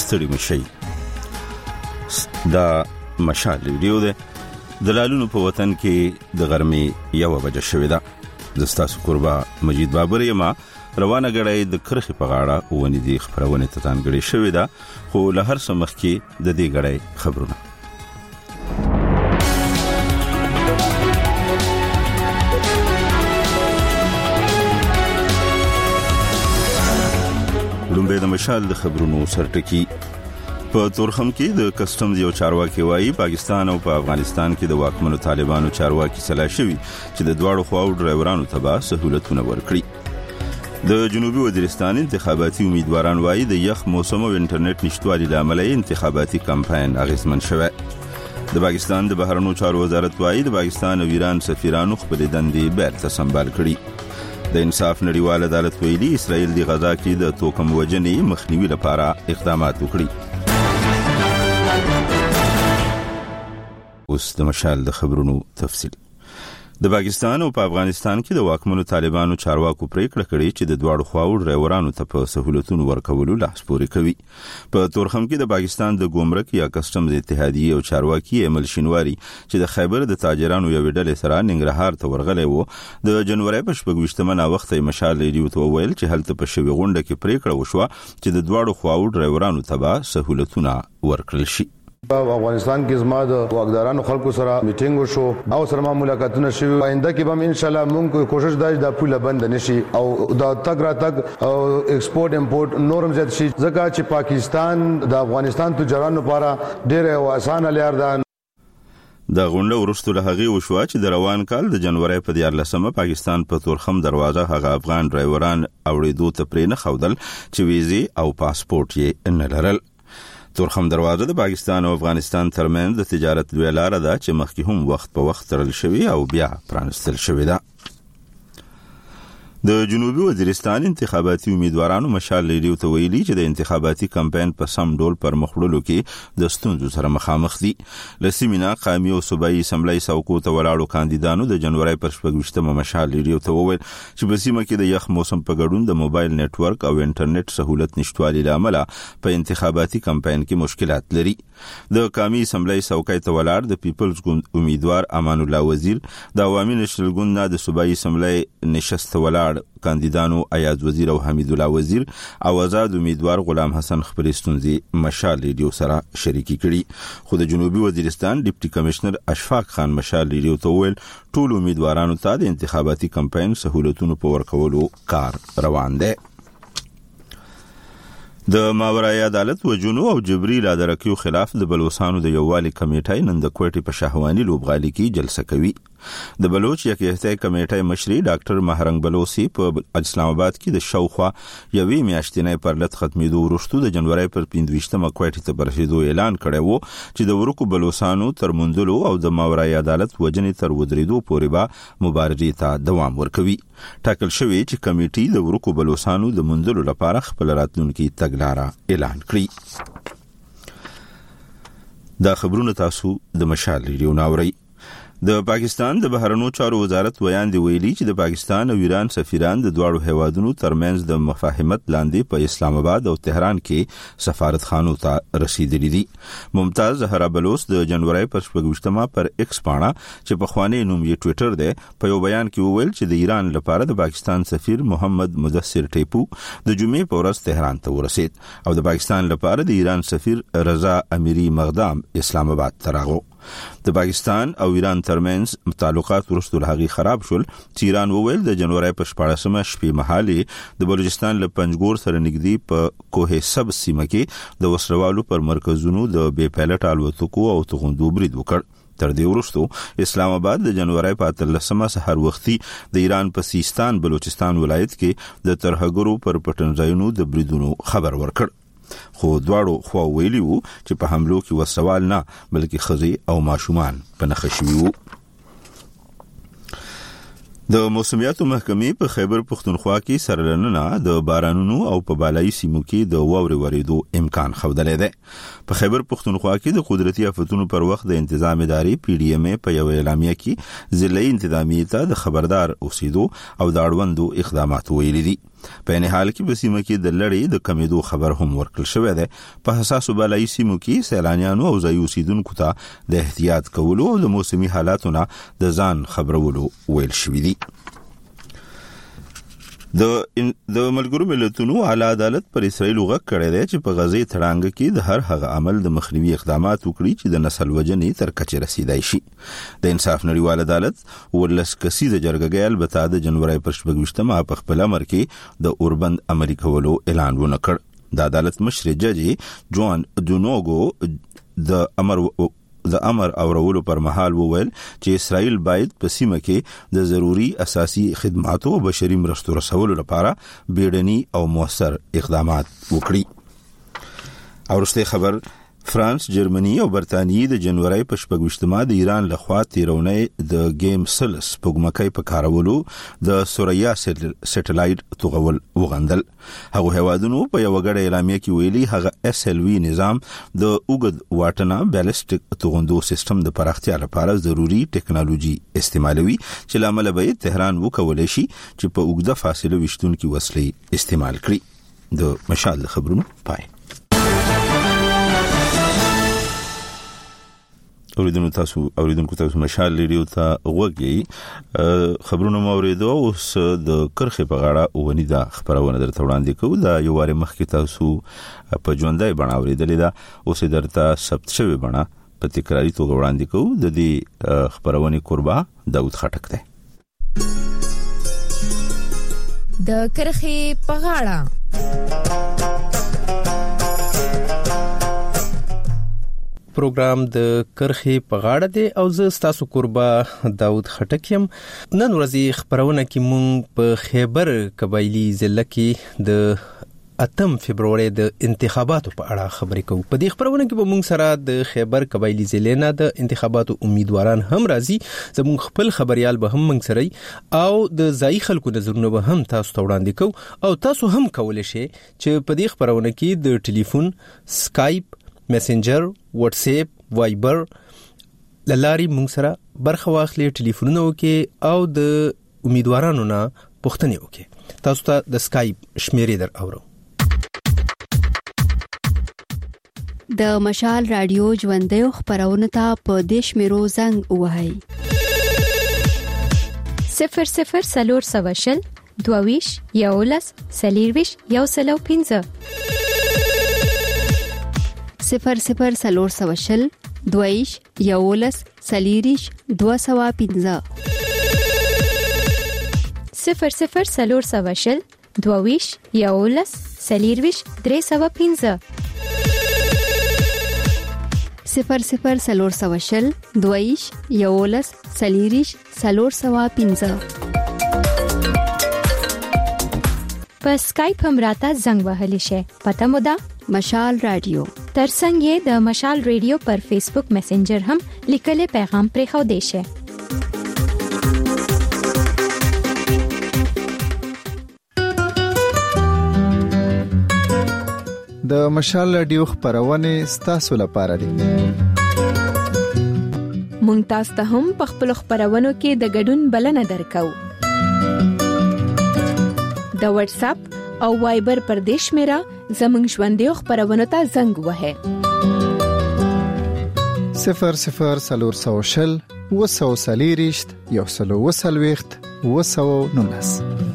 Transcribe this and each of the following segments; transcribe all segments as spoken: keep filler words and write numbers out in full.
ستړي مشي. دا مشال ویډیو ده د لالونو په وطن کې د غرمې یو بجه شوې ده. زستاسو قربا مجید بابر یما روانه غړې د کرخي په غاړه ونې دي خبرونه ته تانګړې شوې ده، خو له هر څه مخکې د دې غړې خبرونه. لومبه د مشال د خبرونو سرټکی. په تورخم کې د کسټمز یو چارواکي وایي پاکستان او په افغانستان کې د واکمنو طالبانو چارواکي سلا شوي چې د دواړو خواو ډرایورانو ته به سہولتونه ورکړي. د جنوبي وزیرستان انتخاباتي امیدواران وایي د یخ موسم او انټرنیټ نشټوالي لامل انتخاباتي کمپاین اغیزمن شوه. د پاکستان د بهرنیو چارو وزارت وایي د پاکستان او ایران سفیرانو خپل دندې بیرته سمبال کړي. د انصاف نړیوال عدالت ویلي اسرائیل د غزا کې د توکم وجنې مخنیوي لپاره اقدامات وکړي. اوس د مشال د خبرونو تفصیل. د پاکستان او په افغانستان کې د واکمنو طالبانو چارواکو پریکړه کړې چې د دواړو خواو ډرایورانو ته په سہولتونو ورکولو لاس پورې کوي. په تورخم کې د پاکستان د ګمرک یا کسټمز اتحادیې او چارواکي امل شینواری چې د خیبر د تاجرانو یو ډلې سره ننګرهار ته ورغلې وو، د جنوري په شپږویشتمه وخت مشال ریډیو ته وویل چې هلته په شوی غونډه کې پریکړه وشوه چې د دواړو خواو ډرایورانو ته به سہولتونه ورکړل شي. په افغانستان کې زما د واکدارانو خلکو سره میټینګ وشو او سره ما ملاقاتونه شوي. آینده کې به ان شاء الله موږ کوشش دای د پوله بند نشي او دا تګ را تګ او ایکسپورټ امپورټ نورم زیات شي، ځکه چې پاکستان د افغانستان تجارانو لپاره ډېر اسانه لار ده. د غونډه ورستو له هغه وشو چې د روان کال د جنوري په دیارلسمه پاکستان په تورخم دروازه هغه افغان ډرایوران اوریدو ته پرې نه خودل چې ویزه او پاسپورت یې نه لرل. تورخم دروازه د پاکستان او افغانستان ترمنځ د تجارت لوی لار ده چې مخکې هم وخت په وخت ترل شوی او بیا پرانستل شوی ده. د جنوبي وزیرستان انتخاباتي امیدوارانو مشال ریډیو ته ویلي چې د انتخاباتي کمپاین په سم ډول پر مخړلو کې د ستونزو سره مخامخ دي. لسیمینا قومي او صوبایي اسمبلی سوکو ته ولاړو کاندیدانو د جنوري پر شپږویشتمه مشال ریډیو ته وویل چې په سیمه کې د یخ موسم په ګډون د موبایل نتورک او انټرنیټ سہولت نشټوالي لامل په انتخاباتي کمپاین کې مشکلات لري. د قومي اسمبلی سوکای ته ولاړ د پیپلز ګوند امیدوار امان الله وزیر، د عوامي نشنل ګوند نه د صوبایي اسمبلی نشست ولاړ کاندیدانو ایاز وزیر او حمید الله وزیر او آزاد امیدوار غلام حسن خپل ستونزې مشال ریډیو سره شریکي کړي. خو د جنوبي وزیرستان ډیپټي کمشنر اشفاق خان مشال ریډیو ته ویل ټول امیدوارانو ته د انتخاباتي کمپاین سہولتونو په ورکولو کار روان دی. د ماورای عدالت وجونو او جبري لادرکیو خلاف د بلوچستانو د یووالي کمیټې نن د کوټې په شاهواني لوبغالي کې جلسه کوي. د بلوچ یکهته کمیټې مشري ډاکټر مهرنګ بلوسی په اسلام آباد کې د شاوخوا یوې میاشتنې پرلط ختمېدو وروسته د جنوري پر پنځویشتمه کوټې ته برسېدو اعلان کړی وو چې د ورکو بلوچستانو تر مندلو او د ماورای عدالت وجنې تر ودرېدو پورې به مبارزې ته دوام ورکوي. ټاکل شوی چې کمیټې د ورکو بلوچستانو د مندلو لپاره خپل راتلونکي تګلارې اعلان کړي. دا خبرونه تاسو د مشال ریډیو ناوړئ. د پاکستان د بهرنیو چارو وزارت ویاندې ویلي چې د پاکستان او ایران سفیران د دواړو هیوادونو ترمنځ د مفاهمت لاندې په اسلام آباد او تهران کې سفارتخانو ته رسیدلي دي. ممتاز زهرا بلوچ د جنوري پر شپږویشتمه پر ایکس پاڼه چې په خواني نوم یې ټوئیټر دی په یو بیان کې وویل چې د ایران لپاره د پاکستان سفیر محمد مدثر ټیپو د جمعې په ورځ تهران ته ورسید او د پاکستان لپاره د ایران سفیر رضا امیری مقدام اسلام آباد ته راغو. د پاکستان او ایران ترمنځ تعلقات وروسته له هغې خراب شول چې ایران وویل د جنوري په شپاړسمه شپې مهالې د بلوچستان له پنجګور سره نږدې په کوه سب سیمه کې د وسلوالو پر مرکزونو د بې پایلټ الوتکو او توغندو برید وکړ. تر دې وروسته اسلام آباد د جنوري په اتلسمه سحر وختي د ایران په سیستان بلوچستان ولایت کې د ترهګرو پر پټنځایونو د بریدونو خبر ورکړ. خو دواړو خوا ویلي وو چې په حملو کې وسوال نه بلکې ښځې او ماشومان په نښه شوي وو. د موسمیاتو محکمې په خیبر پښتونخوا کې سرلننه د بارانونو او په بالایي سیمو کې د واورې ورېدو امکان ښودلی دی. په خیبر پښتونخوا کې د قدرتي آفتونو پر وخت د انتظام ادارې پی ډي ایم په یو اعلامیه کې ضلعي انتظامیې ته د خبردار اوسېدو او د اړوندو اقدامات ویلي دي. په نه حال کې په سیمه کې د لړۍ د کمیدو خبر هم ورکړل شوی دی. په حساسو بلایي سیمو کې سیلانیانو او ځایي اوسیدونکو ته د احتیاط کولو او د موسمي حالاتو نه د ځان خبرولو ویل شوی دی. د د ملګرو ملتونو اعلی عدالت پر اسرائیل غږ کړی دی چې په غزې تړانګ کې د هر هغه عمل د مخنیوي اقدامات وکړي چې د نسل وجنې تر کچې رسیدای شي. د انصاف نړیوال عدالت ولس کسیزه جرګه البته د جنوري پر شپږ په خپل امر کې د اوربند عملي کولو اعلان ونکړ. د عدالت مشر جج جوان دونوګو د امر د امر اورولو پر مهال وویل چې اسرائیل باید په سیمه کې د ضروري اساسي خدماتو او بشري مرستو رسولو لپاره بیړني او موثر اقدامات وکړي. او رسته خبر فرانس، جرمني او برتانیې د جنوري په شپږمه د ایران لخوا تیرونی د گیم سلس پګمکۍ په کارولو د سوریا سټلایټ توغول وغندل. هغه هوادونو په یو غړ اعلامیه کې ویلي هغه اس ال وی نظام د اوګد واټنه بالستیک توغندو سیستم د پراختیا لپاره ضروری ټیکنالوژي استعمالوي چې لامل به تهران وکولای شي چې په اوګده فاصله وشتونکو وسلې استعمال کړي. د مشال خبرونو پای. اوریدونکو تاسو اوریدونکو تاسو مشال ریډیو ته وګورئ. خبرونه مو اوریدو اوس د کرخه په غاړه ونی دا خبرونه درته وړاندې کوو. دا یو واره مخکې تاسو په ژوندۍ بڼه اوریدلې ده، اوس درته ثبت شوی بڼه په تکراری توګه وړاندې کوو. د دې خبرونه قربا داود خټک ده. د کرخه په غاړه پروګرام د کرخي په غاړه دی او زه ستاسو قربا داود خټک یم. نن ورځې خبرونه کې مونږ په خیبر قبایلی ضلع کې د اتم فبرवरी د انتخاباتو په اړه خبرې کوو. په دې خبرونه کې به مونږ سره د خیبر قبایلی ضلع نه د انتخاباتو امیدواران هم راځي. زموږ خپل خبريال به هم مونږ سره او د ځای خلکو نظرونه به هم تاسو ته وړاندې کوو او تاسو هم کولای شئ چې په دې خبرونه کې د ټلیفون، سکایپ، میسنجر، واتس اپ، وایبر لاري مونږ سره برخه واخلي، ټلیفونونه وکي او د امیدوارانو نه پوښتنه وکي. تاسو ته د سکایپ شمیرې در اورو. د مشال رادیو ژوندۍ خبرونه ته په دیش میرو زنګ وهاي صفر صفر سلور سواشل دوویش یولس سلیرویش یو سلو پینځه صفر صفر سلور سواشل دویش یولس سلیریش دو سوا پینځه صفر صفر سلور سواشل دوویش یولس سلیرویش درې سوا پینځه صفر صفر سلور سواشل دویش یولس سلیریش سلور سوا پینځه. په سکایپ هم راته زنګ وهلی شي. پته مو ده مشال رادیو. ترڅنګ یې د مشال ریډیو پر فیسبوک میسنجر هم لیکلي پیغام پرې خو دی شي. د مشال رادیو خبرونه ستاسو لپاره دي. مونږ تاسو ته هم په خپل خبرونو کې د ګډون بلنه درکو. د واتس اپ او وایبر پر دیش میرا زمنګ ژوندۍ خبرونه ته زنګ وهه صفر صفر سلور سوشل وسو سلیریشت یو سلو وسلويخت وسو نونس.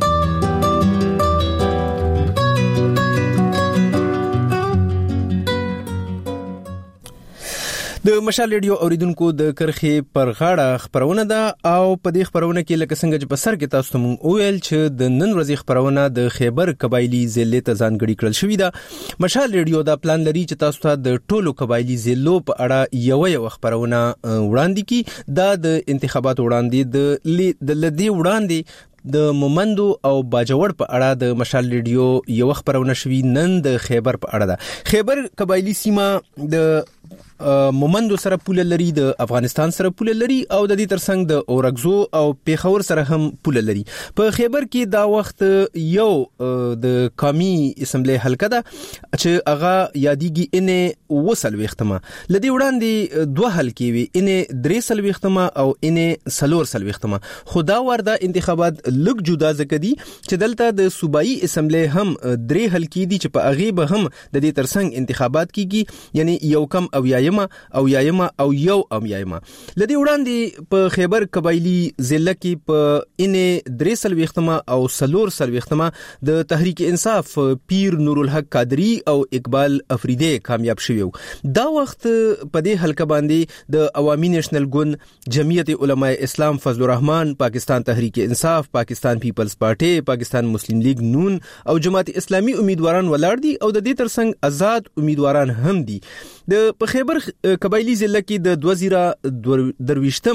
د مشال ریډیو اوریدونکو د کرخي پر غاړه خبرونه ده او په دې خبرونه کې لکه څنګه چې په سر کې تاسو ته مونږ ویل چې د نن ورځې خبرونه د خیبر قبایلی ضلع ته ځانګړي کړل شوې ده. مشال ریډیو دا پلان لري چې تاسو ته د ټولو قبایلی ضلعو په اړه یو یو خبرونه وړاندې کړي. دا د انتخاباتو وړاندې د د لدی وړاندې د مومندو او باجوړ په اړه د مشال ریډیو یو خبرونه شوي نن د خیبر په اړه ده. خیبر قبایلی سیمه د مومندو سره پوله لري، د افغانستان سره پوله لري او د دې ترڅنګ د اورګزو او پیښور سره هم پوله لري. په خیبر کې دا وخت یو د قومي اسمبلی حلقه ده چې هغه یادېږي ان وصل وختمه لدی وړاندې دوه حلقې وي، ان درې سل وختمه او ان سلور سل وختمه. خدا ورده انتخابات لږ جدا ځکه دي چې دلته د صوبایي اسمبلی هم درې حلقې دي چې په هغه به هم د دې ترڅنګ انتخابات کیږي، یعنی یو کم او یایمه او یایمه او یو ام یایمه. لدی وړاندې په خیبر قبایلی ضلع کې په ان درې سل وختمه او سلور سل وختمه د تحریک انصاف پیر نور الحق قادری او اقبال افریدی کامیاب شوی. دا وخت په دې حلقه باندې د عوامي نېشنل ګوند، جمعیت علماء اسلام فضل الرحمن، پاکستان تحریک انصاف، پاکستان پیپلز پارټي، پاکستان مسلم لیگ نون او جماعت اسلامی امیدواران ولاړ دي او د دې ترڅنګ آزاد امیدواران هم دي. د په خیبر قبایلی ضلع کې د دوه زره درویشتم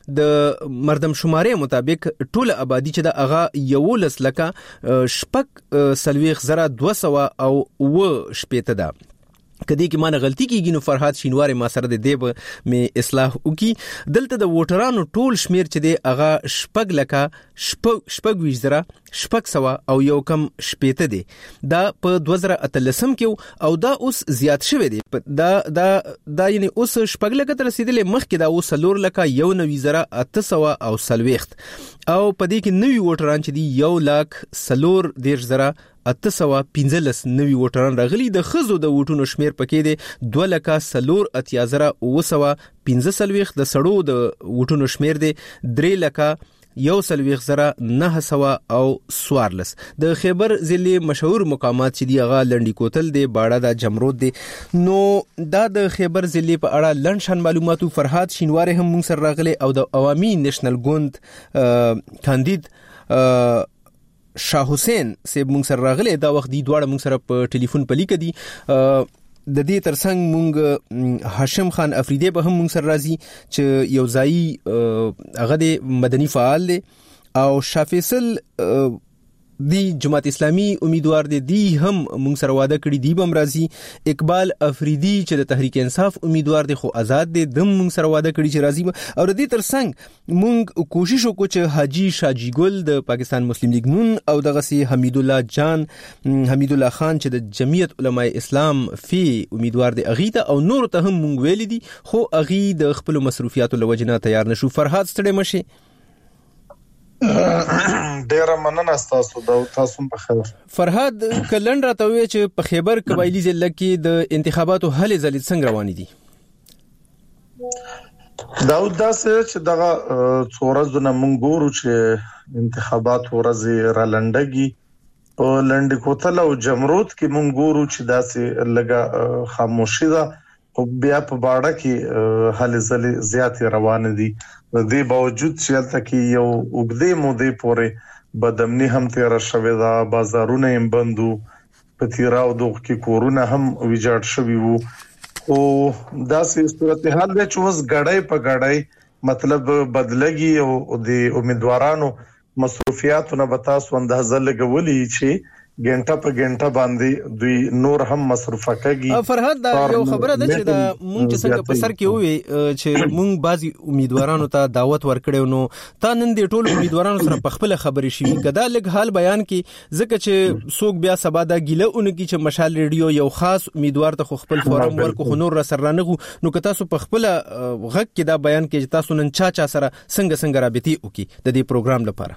د مردم شماره مطابق ټول آبادی چې د اغا یولس لکه شپک سلويخ زره دوه سوه او و شپېته ده. کدی کې مانه غلطی کیږي نو فرحات شینوار ما سره د دیب می اصلاح وکي. دلته د ووټرانو ټول شمیر چې دی اغا شپږ لکه شپږ شپږ ویش زره شپږ سوه او یو کم شپېته دی. دا په دوه زره اتلسم کې او دا اوس زیات شوی دی. دا دا دا یعنی اوس شپږ لکه تر رسیدلې مخکې دا اوس سلور لکه یو نوي زره اته سوه او سلويخت او په دې کې نوي ووټران چې دی یو لاک سلور دیرش زره اته سوه پنځلس نوي ووټران راغلي. د خزو د ووټونو شمیر پکې دی دوه لکه سلور اتیا زره اوه سوه پنځه سلويخت. د سړو د ووټونو شمیر دی درې لکه یو سلويخت زره نه سوه او سوارلس. د خیبر ضلع مشهور مقامات چې دی هغه لنډی کوتل دی، باړه دا جمرود دی. نو دا د خیبر ضلع په اړه لنډ شان معلوماتو فرحات شینوار هم مونږ سره راغلي او د عوامي نېشنل ګوند کاندید شاه حسین سیب مونږ سره راغلي. دا وخت دی دواړه مونږ سره په ټلیفون په لیکه دي. د دې ترڅنګ مونږ هاشم خان افریدی به هم مونږ سره راځي چې یو ځای هغه د مدني فعال دی او شافیسل دی جماعت اسلامی امیدوار دی دی هم مونږ سره واده کړی دی بم راځي. اقبال افریدی چې د تحریک انصاف امیدوار دی خو آزاد دی دم مونږ سره واده کړی چې راځي. او د دې ترڅنګ مونږ کوشش وکړو چې حاجی شاجی ګل د پاکستان مسلم لیگ نون او دغه سي حمید الله جان حمید الله خان چې د جمعیت علماء اسلام فی امیدوار دی اغیته او نور ته هم مونږ ویل دي خو اغي د خپل مصروفیاتو لوجنه تیار نشو. فرحات ستړي مشي. ډیره مننه تاسو دا تاسو په خیر. فرحاد کلن راتوي چې په خیبر قبایلی ضلع کې د انتخاباتو هلې ځلې څنګه روانې دي؟ دا داسې چې دغه څورزونه مونږ ګورو چې انتخابات ورځي را لنډګي په لنډ کوتل او جمرود کې مونږ ګورو چې داسې لګه خاموشي ده او بیا په باړه کې هلې ځلې زیات روان دي. د دې باوجود چې البته کې یو وګړي مودې پورې بدامني هم تیر شوې ده، بازارونه هم بندو، په تیراو دغه کې کورونه هم ویجاړ شوي وو او داسې صورتحال ده چې اوس غړای په غړای مطلب بدلګي او د امیدوارانو مصروفیاتونه به تاسو اندازه لګولې چې ګنټه په ګنټه باندې دوی نور هم مصرفه کوي. فرحات دا یو خبره ده چې دا مونږ چې څنګه په سر کې وي چې مونږ بعضي امیدوارانو ته دعوت ورکړو نو تا نن دې ټول امیدوارانو سره په خپل خبرې شي کدا لګ حال بیان کې ځکه چې څوک بیا سبا دا ګیله اونګي چې مشال ریډیو یو خاص امیدوار ته خپل فورم ورکو خو نور سره رانغو نو که تاسو په خپل غږ کې دا بیان کې چې تاسو نن چا چا سره څنګه څنګه رابطي وکي د دې پروګرام لپاره.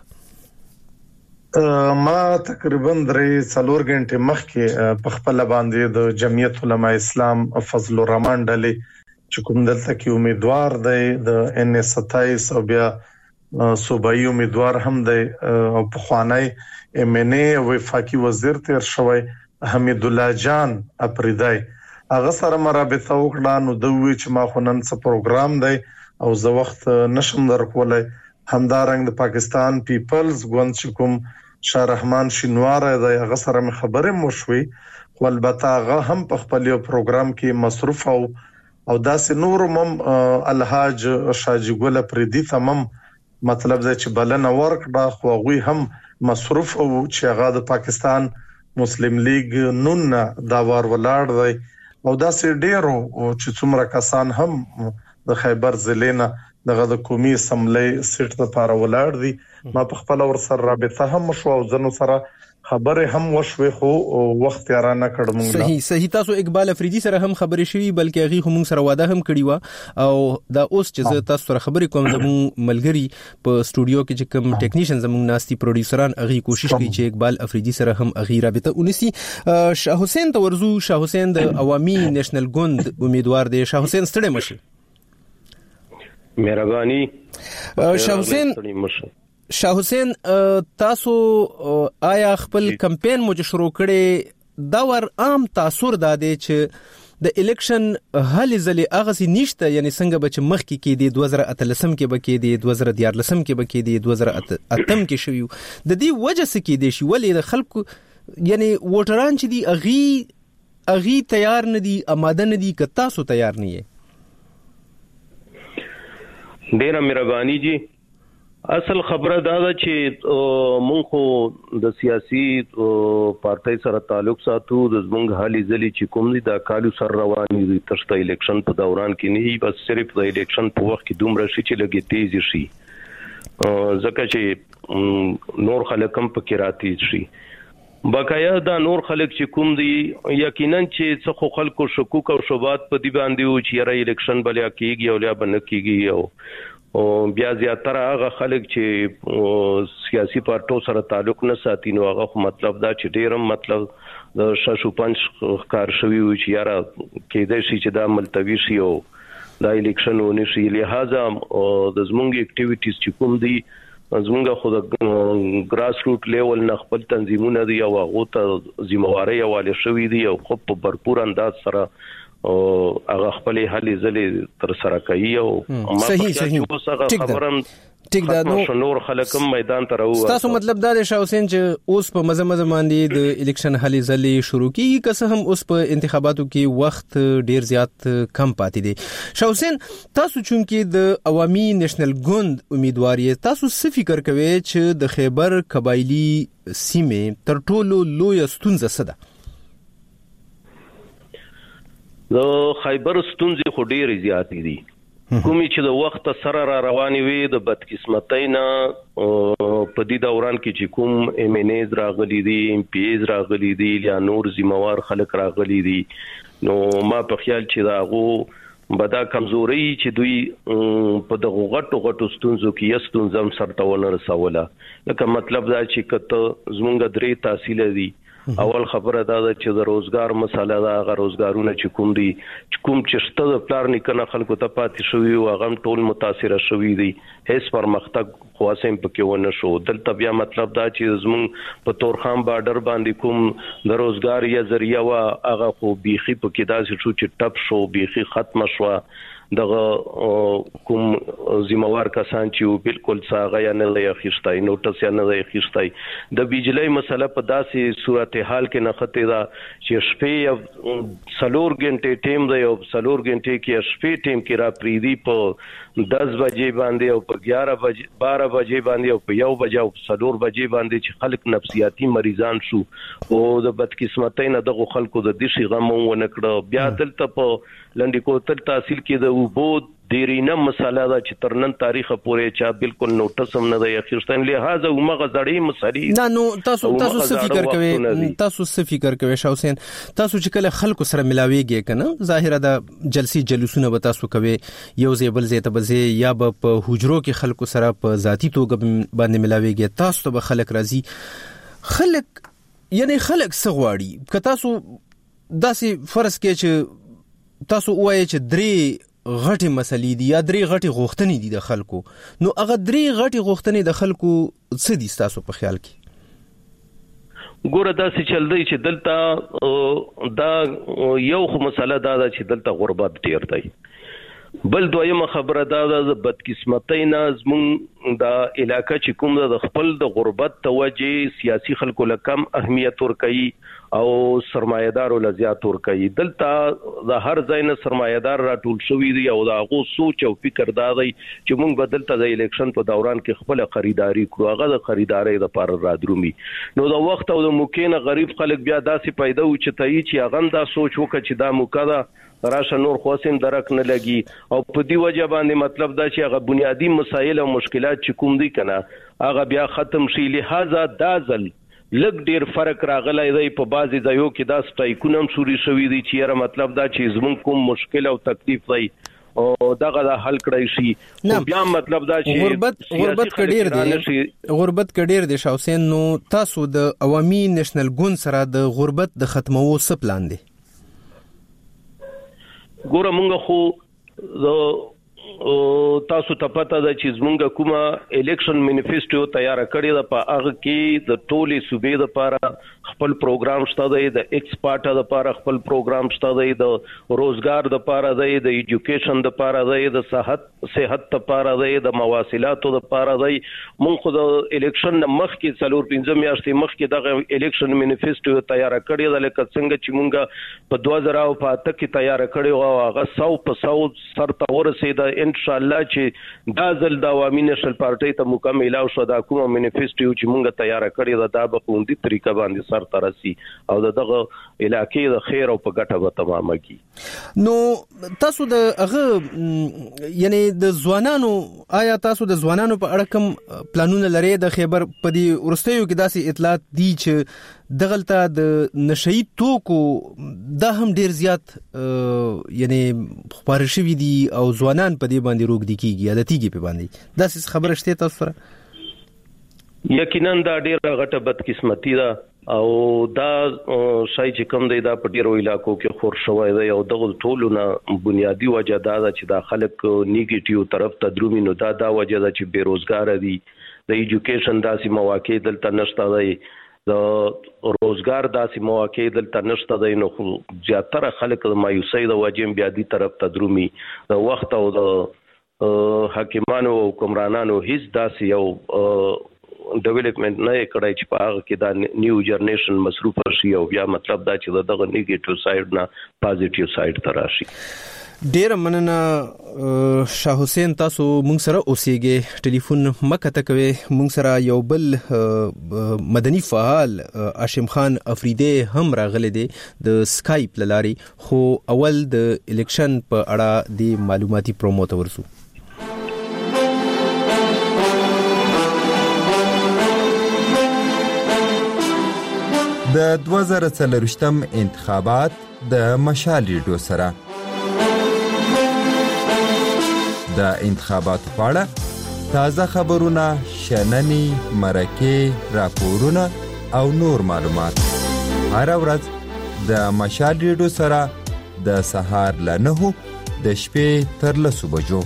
ما تقریبا درې څلور غنټې مخکې په خپل باندې د جمعیت علماء اسلام فضل الرحمن ډلې چې کوم دلته کې امیدوار دی د ان ستایس او بیا صوبایي امیدوار هم دی او په خوانی ام ان ای وفاقي وزیر تیر شوی حمید الله جان افریدی هغه سره مرابطه وکړه نو دوی چې ما خو نن څه پروګرام دی او زه وخت نشم درکولای. همدارنګ د پاکستان پیپلز ګوند چې کوم شاه رحمان شینوار د هغه سره خبره مو شوي خو البته هغه هم په خپل یو پروګرام کې مصروف او او داسې نور مم الحاج شاجی ګل پردي تمام مطلب دا چې بلنه ورکړه خو غوي هم مصروف او چې هغه د پاکستان مسلم لیگ نون دا وار ولاړ دی او دا سي ډیرو چې څومره کسان هم د خیبر ضلع نه دغه د قومي اسمبلی سیټ لپاره ولاړ دي. ما په خپل ور سره رابطه هم شو او زنو سره خبره هم وشوي خو وخت یې را نه کړم. صحیح صحیح. تاسو اقبال افریدي سره هم خبرې شوي بلکې هغه هم سره واده هم کړی و او دا اوس چې تاسو سره خبرې کوم زموږ ملګری په سټوډیو کې چې کوم ټیکنیشن زموږ ناستي پروډوسران هغه کوشش کوي چې اقبال افریدي سره هم هغه رابطه ونیسي. شاه حسین تورزو، شاه حسین د عوامي نېشنل ګوند امیدوار دی. شاه حسین ستړي مشه. مهرباني. شاه حسین شاه حسین تاسو آیا خپل کمپین مو شروع کړي دا ور عام تاثیر داده چې د الیکشن حل زلي اغه نشته، یعنی څنګه به چې مخ کې کې دی دوه زره اتلسم کې به کې دی دوه زره دیارلسم کې به کې دی دوه زره اتم کې شوی د دې وجه څه کې دی شي ولې د خلکو یعنی ووټران چې دی اغي اغي تیار نه دي آماده نه دي که تاسو تیار نه یې؟ ډیره مهرباني جی. اصل خبره دا ده چې مونږ خو د سیاسي پارټۍ سره تعلق ساتو. د زمونږ حالي ځلې چې کوم دي دا کالو سر روان دي ترڅو الیکشن په دوران کې نه بس صرف د الیکشن په وخت کې دومره شي چې لګي تیز شي ځکه چې نور خلک هم پکې راتی شي. بقایا دا نور خلک چې کوم دي یقینا چې څه خو خلکو شکوک او شوبات په دی باندې او چې را الیکشن بلیا کیږي او لا بنه کیږي او او بیا زیاتره هغه خلک چې سیاسي پارټو سره تعلق نه ساتي نو هغه مطلب دا چې ډیرم مطلب د شاشو پنځ کار شوی و چې یاره کېدای شي چې دا ملتوي شي او دا الیکشن ونی شي. لہذا د زمونږ اکټیویټیز چې کوم دي زمونږ خو د ګراس روټ لیول نه خپل تنظیمونه دي او هغه ته ذمہواری حواله شوی دي او خو په भरपूर انداز سره او هغه خپل حل زلي تر سره کوي او صحیح صحیح ټیک ده ټیک ده. نو نور خلکم میدان ته راو تاسو مطلب دا دی شاه حسین چې اوس په مزه مزه باندې د الیکشن حل زلي شروع کیږي که څه هم اوس په انتخاباتو کې وخت ډیر زیات کم پاتې دی. شاه حسین تاسو چونکې د عوامي نېشنل ګوند امیدوار یې، تاسو څه فکر کوئ چې د خیبر قبایلی سیمې تر ټولو لوی ستونزه څه ده؟ د خیبر ستونزې خو ډېرې زیاتې دي. کومې چې د وخت سره را روانې وي د بدقسمتۍ نه په دې دوران کې چې کوم ایم ان ایز راغلي دي، ایم پی ایز راغلي دي یا نور ذمہوار خلک راغلي دي، نو ما په خیال چې دا غو بدا کمزوري چې دوی په دغه غټو غټو ستونزو کې یستون زم سره ونه رسوله. لکه مطلب دا چې کته زمونږ درې تحصیل دي. اول خبره دا ده چې د روزګار مسله دا غو روزګارونه چې کوم دي چې کوم چې شته د پلان نکنه خلکو ته پاتې شوی او هغه ټول متاثر شوی دي، هیڅ پرمختګ خاصم پکې ونه شو. دلته بیا مطلب دا چې زمون په تورخم بارډر باندې کوم د روزګار یا ذریعہ وا هغه خو بيخي پکې داسې شو چې ټپ شو، بيخي ختم شو. دغه کوم ذمہوار کسان چې بالکل ساغه یا نه لای خښتای نوټس یا نه لای خښتای د بجلی مسله په داسې صورتحال کې نه خته دا چې شپې سلور غنټه ټیم دی او سلور غنټه کې شپې ټیم کې را پریدي په دس بجې باندې او په ګیارہ بجې بارہ بجې باندې او په یو بجې او سلور بجې باندې چې خلک نفسیاتی مریضان شو او د بدقسمتۍ نه دغه خلکو د دشي غم ونه کړ. بیا دلته په لنډی کوتل تحصیل کې د وبو دیرینه مساله دا چې ترنن تاریخ پورې چا بالکل نوټس هم نه دی اخیستن. لہذا عمره غړې مسلې نه نو تاسو تاسو څه فکر کوئ تاسو څه فکر کوئ شاه حسین تاسو چې کله خلکو سره ملاويږي کنه ظاهره دا جلسي جلوسونه به تاسو کوي یو ځای بل ځای ته بځي یا په حجرو کې خلکو سره په ذاتی توګه باندې ملاويږي تاسو ته خلک راځي خلک یعنی خلک څه غواړي که تاسو داسې فرض کې چې تاسو وایي چې درې غټي مسلې دي یا درې غټي غوښتنې دي د خلکو نو هغه درې غټي غوښتنې د خلکو څه دي تاسو په خیال کې؟ ګوره داسې چل دی چې دلته دا یو خو مسله دا ده چې دلته غربت ډیر دی. بل دویمه خبره دا ده د بدقسمتۍ نه زمون دا علاقہ چې کوم د خپل د غربت توجه سیاسي خلکو لکم اهمیت ورکړي او سرمایدارو لزیات ورکړي. دلته د هر ځای نه سرمایدار راټول شوی دی او دا غو سوچ او فکر دا دی چې موږ بدلته د الیکشن په دوران کې خپل خریداري کړو. هغه د خریداري د پاره رادرومي نو د وخت او د موکین غریب خلک بیا داسې پیدا و چې تای چې هغه دا سوچ وکړي چې دا موکاده راشه نور خواسم درک نه لګي او په دی وجه باندې مطلب دا چې هغه بنیادی مسایل او مشکلات چې کوم دي کنه هغه بیا ختم شي. لہذا دا ځل لګ ډیر فرق راغلی دی په بعضی ځایو کې دا سټایکونم شوري شوی دي چې یاره مطلب دا چې زمون کوم مشکل او تکلیف دی او دغه د حل کړی شي. بیا مطلب دا چې غربت غربت کډیر دی غربت کډیر دی شاوسین. نو تاسو د عوامي نېشنل ګوند سره د غربت د ختمولو څه پلان دی؟ ګوره مونږ خو د تاسو ته پته ده چې زمونږ کومه الیکشن مینیفیسټو تیار کړی ده. په هغه کې د ټولې صوبې لپاره خپل پروګرام شته دی, د ایکسپورټ لپاره خپل پروګرام شته دی, د روزګار لپاره دی, د ایجوکیشن لپاره دی, د صحت صحت لپاره دی, د مواصلاتو لپاره دی. مونږ خو د الیکشن مخکې څلور پنځه میاشتې مخکې دغه الیکشن مینیفیسټو تیار کړی ده لکه څنګه چې مونږ په دوه زره او په اته کې تیار کړی او هغه سو په سو سرته ورسېده. ان شاء الله چې دا ځل د عوامي نېشنل پارټۍ ته مکمل او شو دا کومه مینیفیسټو چې مونږ تیار کړی ده دا به په دې طریقه باندې سر ترسي او دغه علاقې د خیر او په ګټه به تمامه کی. نو تاسو د هغه یعنی د ځوانانو آیا تاسو د ځوانانو په اړه کوم پلانونه لري؟ د خیبر په دې ورستیو کې داسې اطلاعات دي چې دغلطه د نشئی توکو دا هم ډیر زیات یعنی خبر شوی دي او ځوانان په دې باندې روک دي کیږي عادتيږي په باندې دا څه خبره شته تاسو سره؟ یقینا دا ډیر غټه بدقسمتي ده او دا شای چې کم دی دا په ډیرو علاقو کې خور شوی دی او دغه ټولو نه بنیادی وجه دا ده چې دا خلک نیگیټیو طرف ته درومي. نو دا دا وجه ده چې بیروزګار دي, د ایجوکیشن داسې مواقع دلته نشته دی, د روزګار داسې مواقع دلته نشته دی. نو خو زیاتره خلک د مایوسۍ د وجې بیا دي طرف ته درومي. د وخت او د حکیمانو او حکمرانانو هیڅ داسې یو ډیولپمنٹ نه کړای چې په هغه کې دا نیو جنریشن مصروف شي او بیا مطلب دا چې دغه نیگیټیو سایډ نه پازیټیو سایډ ته راشي. ډیر مننه شاه حسین, تاسو مونږ سره اوسېږئ, ټلیفون مکه کوي. مونږ سره یو بل مدني فعال هاشم خان افریدی هم راغلی دی د سکایپ لاري, خو اول د الیکشن په اړه د معلوماتي پرومو ته ورسو. د دوه زره څلرویشتم انتخابات د مشال ریډیو سره د انتخاباتو په اړه تازه خبرونه, شننې, مرکې, راپورونه او نور معلومات هر ورځ د مشال ریډیو سره د سهار له نهو د شپې تر لسو بجو.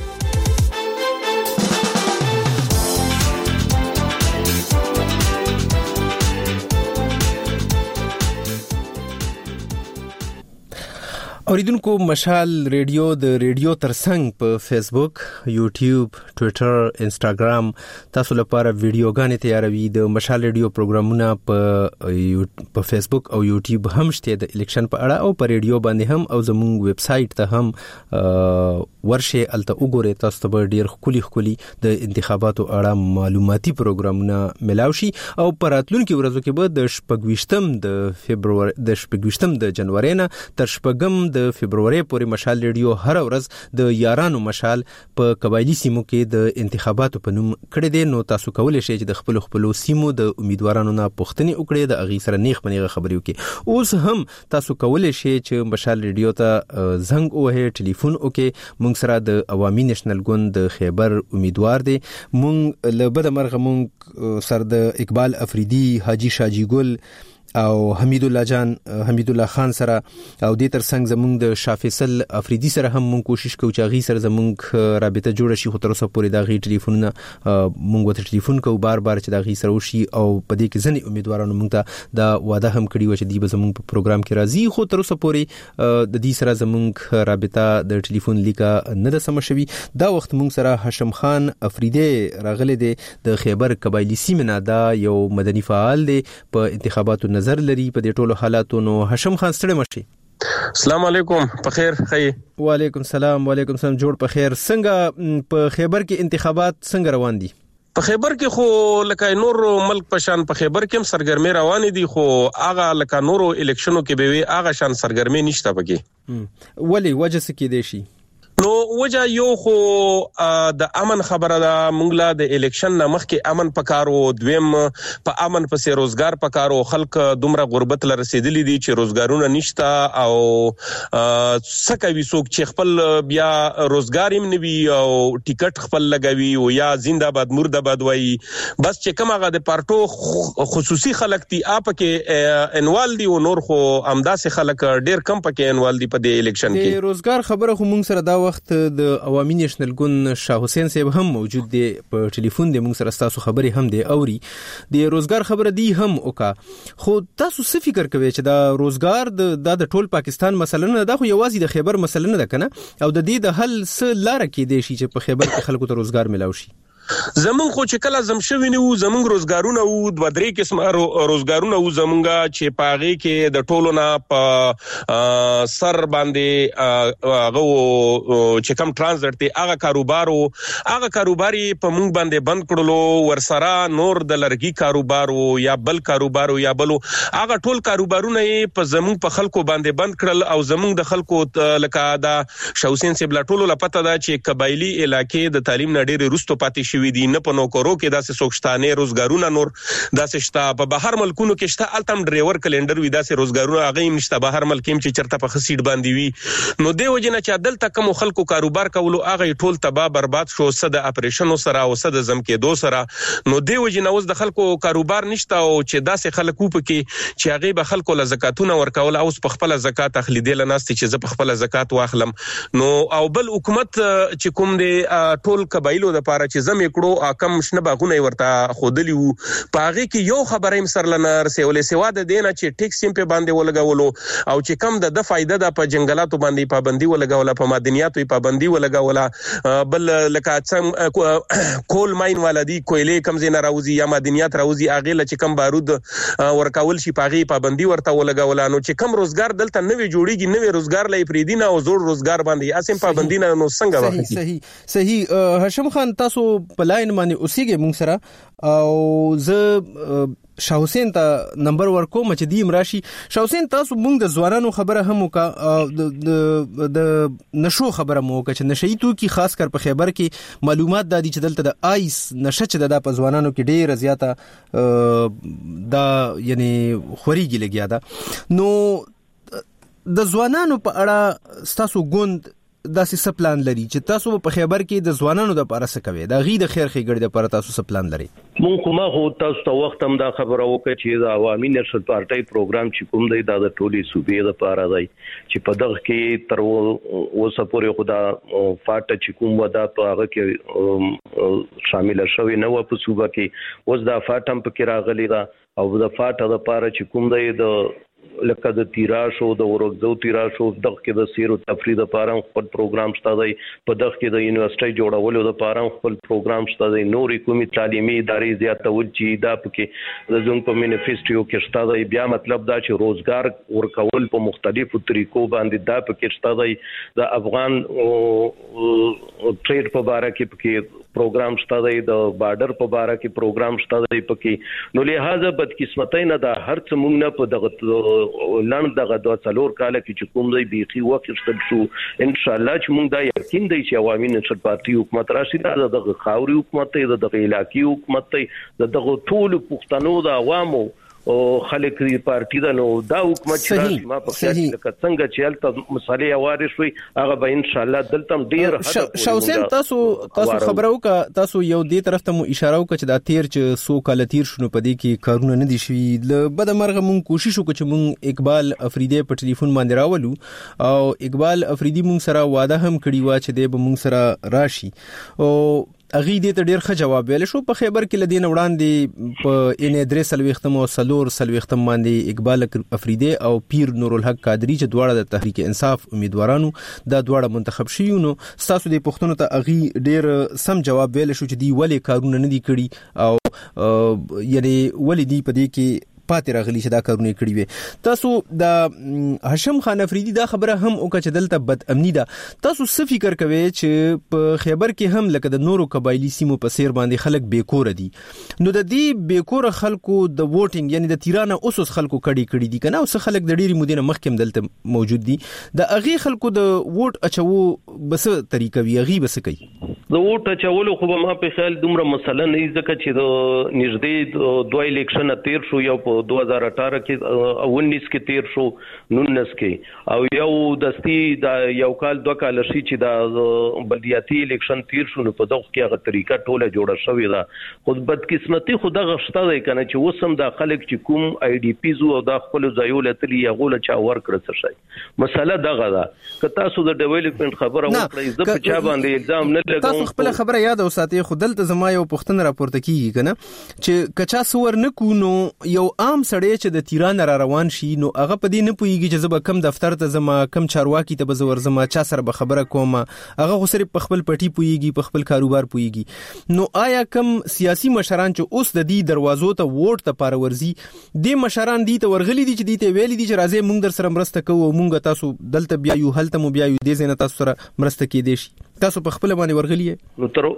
اوریدونکو, مشال ریډیو د ریډیو ترڅنګ په فیسبوک, یوټیوب, ټویټر, انسټاګرام تاسو لپاره ویډیوګانې تیاروي. د مشال ریډیو پروګرامونه په په فیسبوک او یوټیوب هم شته د الیکشن په اړه او په ریډیو باندې هم, او زموږ ویب سټ ته هم ورشه الته وګورئ. تاسو ته ډیر خولي خولي د انتخاباتو اړه معلوماتي پروګرامونه ملاوي شي او په راتلونکي ورځو کې به د شپږویشتم د فبرवरी د شپږویشتم د جنوري نه تر شپږم د فبرवरी پورې مشال ریډیو هر ورځ د یارانو مشال په قبایلی سیمو کې د انتخاباتو په نوم کړی دی. نو تاسو کولای شئ چې د خپل خپل سیمو د امیدوارانو نه پوښتنې وکړئ, د اغي سره نیخ پنیغه خبرې وکړي. اوس هم تاسو کولای شئ چې مشال ریډیو ته زنګ ووهئ, ټلیفون وکړئ. مونږ سره د عوامي نېشنل ګوند د خیبر امیدوار دی. مونږ له بده مرغه مونږ سره د اقبال افریدی, حاجی شاجی ګل, او حمید الله جان حمید الله خان سره او د ترڅنګ زمونږ د شافیصل افریدي سره هم مونږ کوشش کوو چې غي سره زمونږ رابطه جوړ شي. خو تر اوسه پورې دا غي ټلیفونونه مونږ وته ټلیفون کوو بار بار چې دا غي سره وشي او په دې کې ځنې امیدوارانو مونږ ته دا وعده هم کړی و چې دی به زمونږ په پروګرام کې راځي. خو تر اوسه پورې د دې سره زمونږ رابطه د ټلیفون لیکه نه ده سم شوی. دا وخت مونږ سره هاشم خان افریدي راغلی دی د خیبر قبایلی سیمه نه. دا یو مدني فعال دی په انتخاباتو نظر لري په دې ټولو حالاتو. نو هاشم خان ستړي مشي. السلام علیکم په خیر خی. وعلیکم السلام. وعلیکم السلام. جوړ په خیر. څنګه په خیبر کې انتخابات څنګه روان دي؟ په خیبر کې خو لکه نور ملک پشان په خیبر کې هم سرګرمي روان دي خو هغه لکه نورو الیکشنو کې به وي هغه شان سرګرمي نشته پکې. ولی وجه څه کې دی شي؟ نو وجه یو خو د امن خبره ده. مونږ لا د الیکشن نه مخکې امن پکارو، دویم په امن پسې روزګار پکارو. خلک دومره غربت ل رسیدلی دي چې روزګارونه نشته او سکه وی څوک چې خپل بیا روزګار هم نوي او ټیکټ خپل لګوي او یا زنده‌باد مرده‌باد وایي. بس چې کوم هغه د پارټو خصوصي خلک دي اپ کې انوال دي او نور خو امداسه خلک ډیر کم پکې انوال دي په د الیکشن کې. د روزګار خبره خو مونږ سره دا وخت د عوامي نېشنل ګوند شاه حسین صاحب هم موجود دی په ټلیفون دی. مونږ سره تاسو خبرې هم دی اوري. د روزګار خبره دی هم وکا. خو تاسو څه فکر کوئ چې دا روزګار د د ټول پاکستان مسله نه ده خو یوازې د خیبر مسله نه ده کنه او د دې د حل څه لار کې دی چې په خیبر کې خلکو ته روزګار ملاوي شي؟ زمون خو چې کله زم شوی نه وو زمونږ روزګارونه وو دوه درې قسمه روزګارونه وو زمونږه چې پاغي کې د ټولو نه په سر باندې هغه چې کم ترانزیت دی هغه کاروبار او هغه کاروباري په مونږ باندې بند کړلو. ورسره نور د لرګي کاروبار او یا بل کاروبار او یا بل هغه ټول کاروبارونه په زمونږ په خلکو باندې بند کړل او زمونږ د خلکو لکه دا شوسین سیبلا ټولو لپاره دا چې قبایلی علاقې د تعلیم نه ډېر رستو پاتې وی دي. نه په نوکرو کې داسې سوکشتانه روزګارونه نور داسې شته. په بهر ملکونو کې شته التم ډرایور کلندر وی داسې روزګارونه هغه هم نشته بهر ملک کې چې چرته په خسیډ باندې وي. نو دی وجنه چې عدالت کوم خلکو کاروبار کولو هغه ټول تباہ برباد شو صد اپریشن سره او صد زم کې دو سره. نو دی وجنه اوس د خلکو کاروبار نشته او چې داسې خلکو پکې چې هغه به خلکو له زکاتونه ورکول اوس په خپل زکات اخلیدل نه است چې ز په خپل زکات واخلم. نو او بل حکومت چې کوم دی ټول قبایلو د پاره چې زم کړو کم شنه باغونه ورته خودلی وو پاغه کې یو خبره هم سر لنر سیولې سوا د دینه چې ټیکس هم په باندې ولګولو او چې کم د د فائدہ د په جنگلاتو باندې پابندي ولګوله په معدنیاتو پابندي ولګوله بل لکه څنګه کول ماين ولادي کویلې کم زین راوزی یا معدنیات راوزی اغه ل چې کم بارود ورکول شي پاغه پابندي ورته ولګوله. نو چې کم روزګار دلته نوې جوړیږي نوې روزګار لې پریدینه او زوړ روزګار باندې اسیم پابندي نه نو څنګه وایي؟ صحیح صحیح. هاشم خان تاسو په لاین باندې اوسېږي مونږ سره او زه شاه حسین ته نمبر ورکوم چې دی مراشي. شاه حسین تاسو مونږ د ځوانانو خبره هم وکا د د نشو خبره مو وکا چې نشئی تو کی خاص کر په خیبر کې معلومات د دې چې دلته د آیس نشه چې د په ځوانانو کې ډیره زیاته دا یعنی خوريږي لګیا ده. نو د ځوانانو په اړه تاسو ګوند داسې سپلان لري چې تاسو په خیبر کې د ځوانانو د لپاره څه کوي؟ دا غي د خیر خېګړې د لپاره تاسو سپلان لري؟ مونږ کومه هو تاسو ته وخت هم دا خبره وکړه چې د عوامي نېشنل پارټي پروګرام چې کوم دی دا د ټولي صوبې د لپاره دی چې په دغه کې تر اوسه پورې خدا فاټ چې کوم ودا په هغه کې شامل شوی نه و په صوبه کې اوس دا فاټ هم پکې راغلی دا او د فاټ د لپاره چې کوم دی د لکه د تیراشو د ورغزو تیراشو دغه کې د سیر او تفریح لپاره خپل پروګرام شته دی. په دغه کې د یونیورسيټي جوړولو لپاره خپل پروګرام شته دی. نوري کومي تعلیمي ادارې زیاتول چې دا پکې د زون په منیفیسټو کې شته دی. بیا مطلب دا چې روزګار ورکول په مختلفو طریقو باندې دا پکې شته دی. د افغان ټریډ په اړه کې پکې پروګرام شته دی. د بارډر په اړه کې پروګرام شته دی پکې. نو لہذا بدقسمتۍ نه دا هر څه موږ نه په دغه لاند دغه د څلور کال کې چې کوم دی بيخي وخت شو ان شاء الله چې موږ دا یقین دی چې عوامي نېشنل پارټي حکومت راشي دا دغه خاوري حکومت دی دغه علاقې حکومت دی دغه ټول پښتنو د عوامو او خلک پارټي دا نو دا حکومت چې ما په خیال کې څنګه چې الته مسالې اواره شوي هغه به ان شاء الله دلته ډیر هدف شاوسین تاسو تاسو خبرو کا تاسو یو دې طرف ته مو اشاره وکړه چې دا تیر چې سو کال تیر شنو پدې کې کارونه نه دي شوي ل بد مرغه مون کوشش وکړو چې مون اقبال افریدی په ټلیفون باندې راولو او اقبال افریدی مون سره وعده هم کړی و چې دې به مون سره راشي او اغي دې ته ډیر ښه جواب ویل شو په خیبر کې لدین وړاندې په ان ادریس سلوختم او سلور سلوختم باندې اقبال افریدی او پیر نور الحق قادری چې دواړه د تحریک انصاف امیدوارانو دا دواړه منتخب شي نو تاسو د پښتون ته اغي ډیر سم جواب ویل شو چې دی ولې کارونه نه دي کړی او یعنی ولې دی په دې کې پاتې راغلی چې دا کارونه کړی وي تاسو د هاشم خان افریدی دا خبره هم او چې دلته بد امنی ده تاسو څه فکر کوئ چې په خیبر کې هم لکه د نورو قبایلی سیمو په سیر باندې خلک بیکور دي نو د دې بیکور خلکو د ووټینګ یعنی د تیرانه اوسوس خلکو کړي کړي دي کنه او څه خلک د ډیری مودینه مخکې دلته موجود دي د اغي خلکو د ووټ اچو بس طریقه وی اغي بس کوي د ووټ اچولو خو ما په خیال دومره مسله نه ځکه چې د نږدې دوه الیکشن تیر شو یو په دو هزار اٹھارہ کې او انیس کې تیر شو نونس کې او یو دستی دا یو کال دوه کال شي چې دا بلدیاتي الیکشن تیر شو نو په دغه کې هغه طریقه ټوله جوړه شوې ده خو بدقسمتي خدا غشته ده کنه چې وسم د خلک چې کوم آی ډی پی زو او د خپل ځایول تلی یغول چا ورکړ څه شي مسله دغه ده که تاسو د ډیولپمنٹ خبره وکړئ زه په چا باندې الزام نه لګوم تاسو خپل خبره یاد اوساتئ خدلته زما یو پښتنه راپورته کیږي کنه چې کچا سور نه کو نو یو عام سړی چې د تیران را روان شي نو هغه په دې نه پويږي چې زب کم دفتر ته زما کم چارواکي ته بزور زما چا سره به خبره کوم هغه خو صرف په خپل پټي پويږي په خپل کاروبار پويږي نو آیا کم سیاسي مشران چې اوس د دې دروازو ته ووټ ته پارورزي د مشران دي ته ورغلي دي چې دي ته ویلي دي چې راځي مونږ در سره مرسته کوو مونږ تاسو دلته بیا یو هلته مو بیا یو دې زنه تاسو سره مرسته کې دي شي تاسو په خپل باندې ورغلي نو تر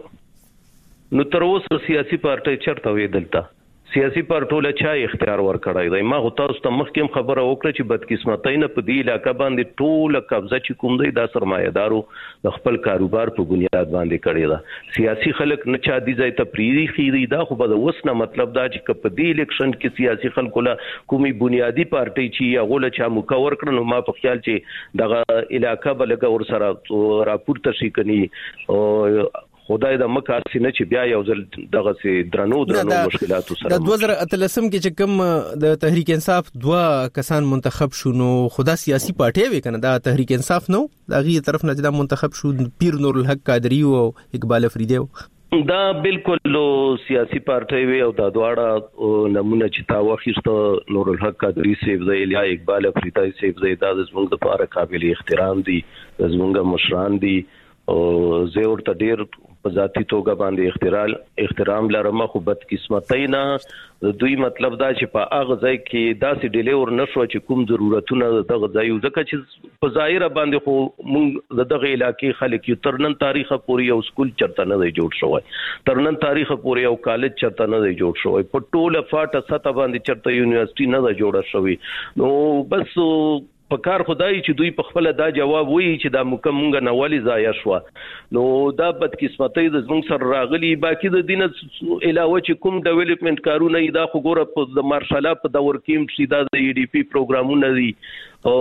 نو تر اوسه سیاسي پارټي چرته وي دلته سیاسي پارټوله چا اختیار ورکړای دی ما غو تاسو ته مخکې خبره وکړه چې بدقسمتۍ نه په دې علاقې باندې ټوله قبضه چې کوم دی د سرمایه‌دارو د خپل کاروبار په بنیاد باندې کړی دا سیاسي خلک نه چا دي ځای ته پریری خېری دا خو به وس نه مطلب دا چې په دې الیکشن کې سیاسي خلکو له کومي بنیادی پارټي چې هغه له چا مکور کړ نو ما په خیال چې دغه علاقې بلګه ور سره راپورته شي کني او خدای د مکاسي نه چې بیا یو ځل دغه سي درنو درنو مشکلاتو سره د دوه زره اتلسم کې چې کوم د تحریک انصاف دوه کسان منتخب شونه خدا سیاسي پارټي وی کنه دا تحریک انصاف نو دغه طرف نه چې منتخب شو پیر نور الحق قادری او اقبال افریدی دا بالکل سیاسي پارټي وی او دا دواړه نمونه چې تا وخیسته نور الحق قادری سیف دی یا اقبال افریدی سیف دی دا زموږ لپاره قابل احترام دي زموږ مشران دي او زه ورته ډیر په ذاتی توګه باندې احترام احترام لرم خو بد قسمتۍ نه دوی مطلب دا چې په هغه ځای کې داسې ډیلیور نشو چې کوم ضرورتونه دغه ځای ځکه چې په ظاهر باندې خو موږ دغه علاقې خلک یو ترنن تاریخ پورې یو سکول چرته نه دی جوړ شوی ترنن تاریخ پورې یو کالج چرته نه دی جوړ شوی په ټوله فاټه سطح باندې چرته یونیورسيټي نه دی جوړه شوی نو بس په کار خدای چې دوی په خپل دا جواب وایي چې دا مکمنګ نه ولې ضایع شو نو دا بد قسمتۍ د زموږ سره راغلي باقي د دینه علاوه چې کوم ډیولپمنٹ کارونه دا خو ګوره په مارشال په دور کې چې دا د ای ډی پی پروګرامونه دي او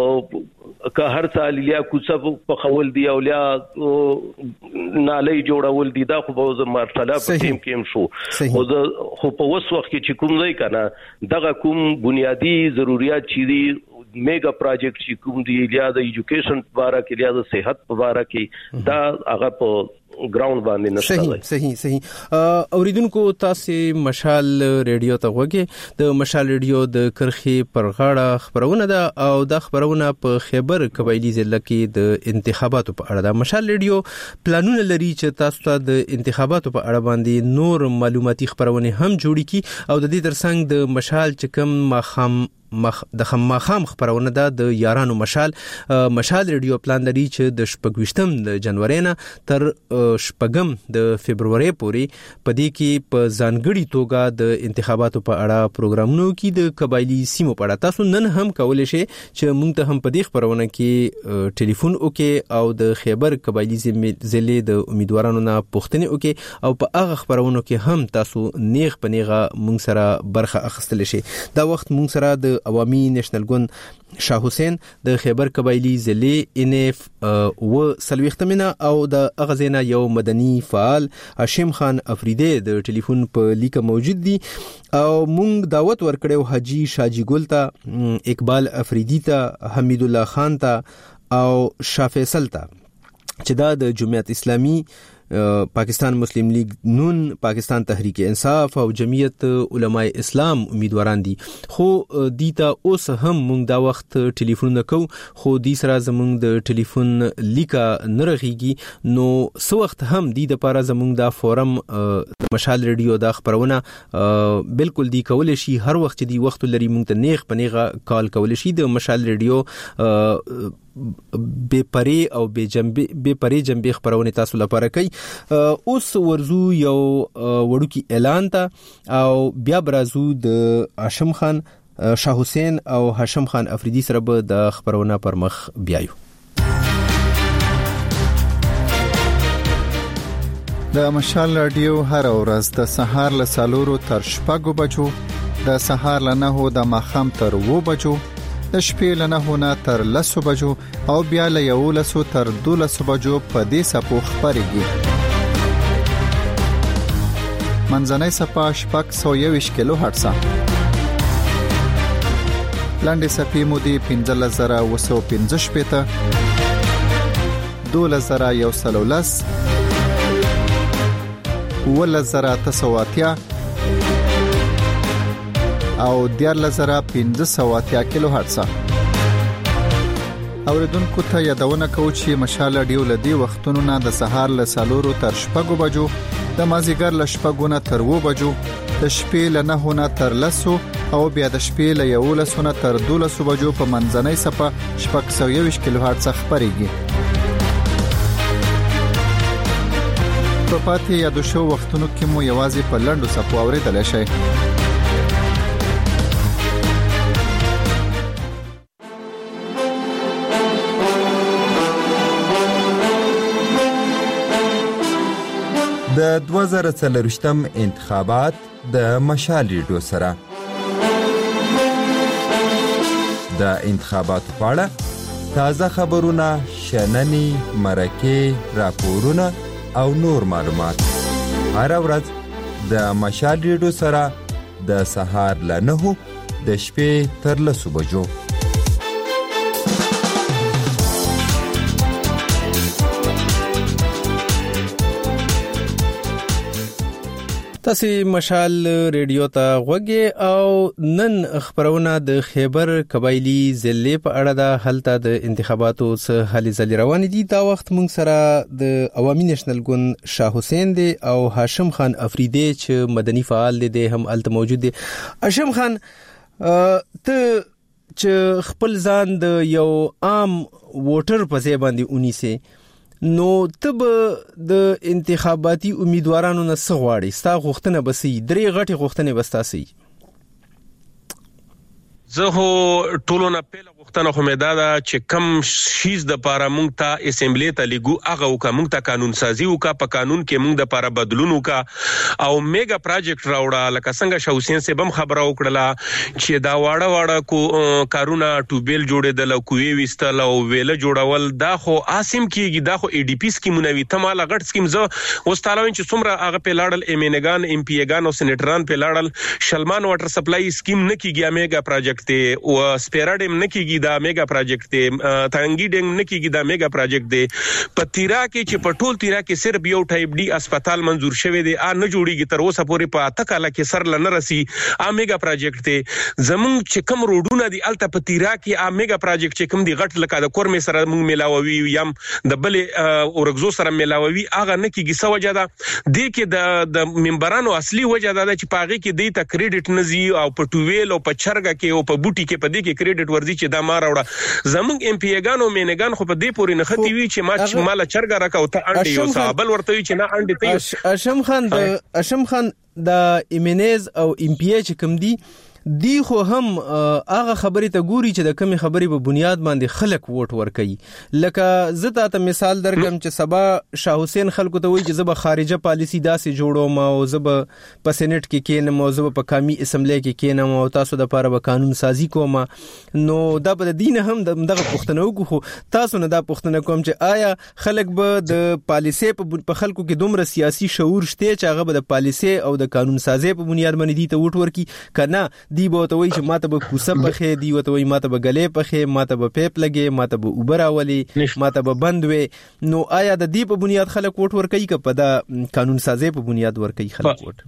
که هر سال یا کوڅه په خول دی او یا نالۍ جوړول دي دا خو په مارشال په ټیم کې هم شو او خو په وس وخت کې چې کوم ځای کنه دغه کوم بنیادی ضرورت چي دي میگا پروجیکټ چې کوم دی یا د ایجوکیشن په اړه کې یا د صحت په اړه کې دا هغه په ګراوند باندې نشته صحیح صحیح صحیح اوریدونکو تاسو مشال ریډیو ته وګورئ د مشال ریډیو د کرخي پر غاړه خبرونه ده او د خبرونه په خیبر قبایلی ضلع کې د انتخاباتو په اړه ده مشال ریډیو پلانونه لري چې تاسو ته د انتخاباتو په اړه باندې نور معلوماتي خبرونه هم جوړی کی او د دې ترڅنګ د مشال چې کوم مخام مخ د خماخام خبرونه ده د یارانو مشال مشال ریډیو پلان لري چې د شپږویشتم د جنوري نه تر شپږم د فبرवरी پورې پدې کې په ځانګړي توګه د انتخاباتو په اړه پروګرامونو کې د قبایلی سیمو په اړه تاسو نن هم کولای شئ چې موږ ته هم په دې خبرونه کې ټلیفون وکړئ او د خیبر قبایلی ضلع د امیدوارانو نه پوښتنه وکړئ او په هغه خبرونو کې هم تاسو نیغ پنیغه موږ سره برخه اخیستل شي. دا وخت موږ سره د عوامي نېشنل ګوند شاه حسین د خیبر قبایلی ضلع ان اف و سلوختمنه او د اغزینا یو مدني فعال هاشم خان افریدی د ټلیفون په لیکه موجود دي او موږ دعوت ورکړو حاجی شاجی ګل ته، اقبال افریدی ته، حمید الله خان ته او شاه فیصل ته چې دا د جمعیت اسلامی، پاکستان مسلم لیگ نون، پاکستان تحریک انصاف او جمعیت علماء اسلام امیدواران دي. خو دیتا اوس هم موږ دا وخت ټلیفون نکو، خو دی سره زموږ د ټلیفون لیکه نرغيږي، نو سو وخت هم دی د پاره زموږ دا فورم مشال ریډیو دا خبرونه بالکل دی کول شي. هر وخت دی وخت لري موږ ته نیغ پنیغه کال کول شي. د مشال ریډیو بے پری او بے جنبی بے پری جنبی خبرونه تاسو لپاره کوي. اوس ورزو یو وړوکی اعلان ته او بیا برازو د هاشم خان شاه حسین او هاشم خان افریدی سره به د خبرونه پر مخ بیایو. د مشال رادیو هر ورځ د سهار له سالورو تر شپږو بجو، د سهار له نهو د ماښام تر اوو بجو، د شپې له نهو نه تر لسو بجو او بیا له یولسو تر دولسو بجو په دې سپو خبرېږي. منځنۍ سپه شپږ سوه یوویشت کیلو هرټزه، لنډې سپې مودې پنځلس زره اوه سوه پنځه شپېته، دولس زره یو سل او لس، اوولس زره اته سوه اتیا او دیارلس زره پنځه سوه اتیا کیلو هرټزه. اوریدونکو ته یادونه کوو چې مشال رادیو له دې وختونو نه د سهار له سالورو تر شپږو بجو، د مازیګر له شپږو نه تر اوو بجو، د شپې له نهو نه تر لسو او بیا د شپې له یولسو نه تر دولسو بجو په منځنۍ سپه شپږ سوه یوویشت کیلو هرټزه خبرېږي. په پاتې یادو شو وختونو کې مو یوازې په لنډو سپو اورېدلی شئ. د دوه زره څلرویشتم انتخابات د مشال ریډیو سره د انتخاباتو په اړه تازه خبرونه، شننې، مرکې، راپورونه او نور معلومات هر ورځ د مشال ریډیو سره د سهار له نهو د شپې تر لسو بجو. تاسو مشال ریډیو ته غوږی او نن خبرونه د خیبر قبایلی ضلع په اړه د حالت د انتخاباتو څخه حالې ځلې روان دي. دا وخت موږ سره د عوامي نېشنل ګوند شاه حسین دی او هاشم خان افریدی چې مدني فعال دی هم الته موجود دی. هاشم خان، ته چې خپل ځان د یو عام ووټر په ځای باندې ونیسې، نو تب د انتخاباتي امیدوارانو نه څه غواړي؟ ستا غوښتنه به څه وي؟ درې غټې غوښتنې به ستا څه وي؟ زه هو ټولو نه پیله غوښتنه خو مې دا ده چې کم شیز د پاره مونږ ته اسمبلی ته لګو هغه وکړه، مونږ ته قانون سازي وکړه، په قانون کې مونږ د پاره بدلون وکړه او میگا پروجیکټ راوړه. لکه څنګه شاه حسین صاحب هم خبره وکړه چې دا واړه واړه کو کارونه ټوبیل جوړېدل او کوی وستل او ویله جوړول، دا خو اسیم کېږي، دا خو ای ډی پی سکیمونه وي. ته مال غټ سکیم زه اوس تعالی چې څومره هغه په لاړل ایم ان ګان، ایم پی ګان او سېنیټران په لاړل، شلمان واټر سپلای سکیم نه کېږي، میگا پروجیکټ ته او سپیراډم نه کېږي، دا میگا پروجیکټ ته تانګي ډنګ نه کېږي، دا میگا پروجیکټ دی. په تیرا کې چې په ټول تیرا کې صرف یو ټایپ ډي هسپتال منزور شوی دی، ا نه جوړیږي تر اوسه پورې په اته کاله کې سر لنه رسی. ا میگا پروجیکټ ته زمون چې کم روډونه دی الته په تیرا کې ا میگا پروجیکټ چې کم دی غټ لکه د کورمې سره موږ ملاوي یم د بل اورګزو سره ملاوي، هغه نه کېږي. سو وجه ده د کې د د ممبرانو اصلي وجه ده چې پاغي کې دی ته کریډټ نزي او په ټویل او په چرګه کې او په بوټي کې په دې کې کریډټ ورزي چې دا ما راوړه زمونږ ایم پی ایګانو مینګان خو په دې پورې نه ختی وی چې ما چې مال چرګا راکاو ته انډي یو صابل ورته وی چې نه انډي ته اشم خان د اشم خان د ایمنیز او ام پی ایچ کوم دی دی خو هم هغه خبرې ته ګوري چې د کمی خبرې په بنیاد باندې خلک ووټ ورکړي لکه زه ته مثال درکم چې سبا شاه حسین خلکو ته وایي چې زه به خارجه پالیسی داسې جوړوم او زه به په سېنات کې کېنم او زه به په قومي اسمبلی کې کېنم او تاسو د لپاره به قانون سازي کوم نو دا به د دین هم دغه پښتنو کو خو تاسو نه دا پښتنه کوم چې آیا خلک به د پالیسي په خلکو کې دومره سیاسي شعور شته چې هغه به د پالیسي او د قانون سازي په بنیاد باندې دي ته ووټ ورکړي کنه دی به ته وای چې ماته به کوسه پخې دی وته وای ماته به غلې پخې ماته به پیپ لګي ماته به اوبر اولي ماته به بند وي نو آیا د دې په بنیاد خلک ووټ ورکړي که په د قانون سازي په بنیاد ورکړي خلک ووټ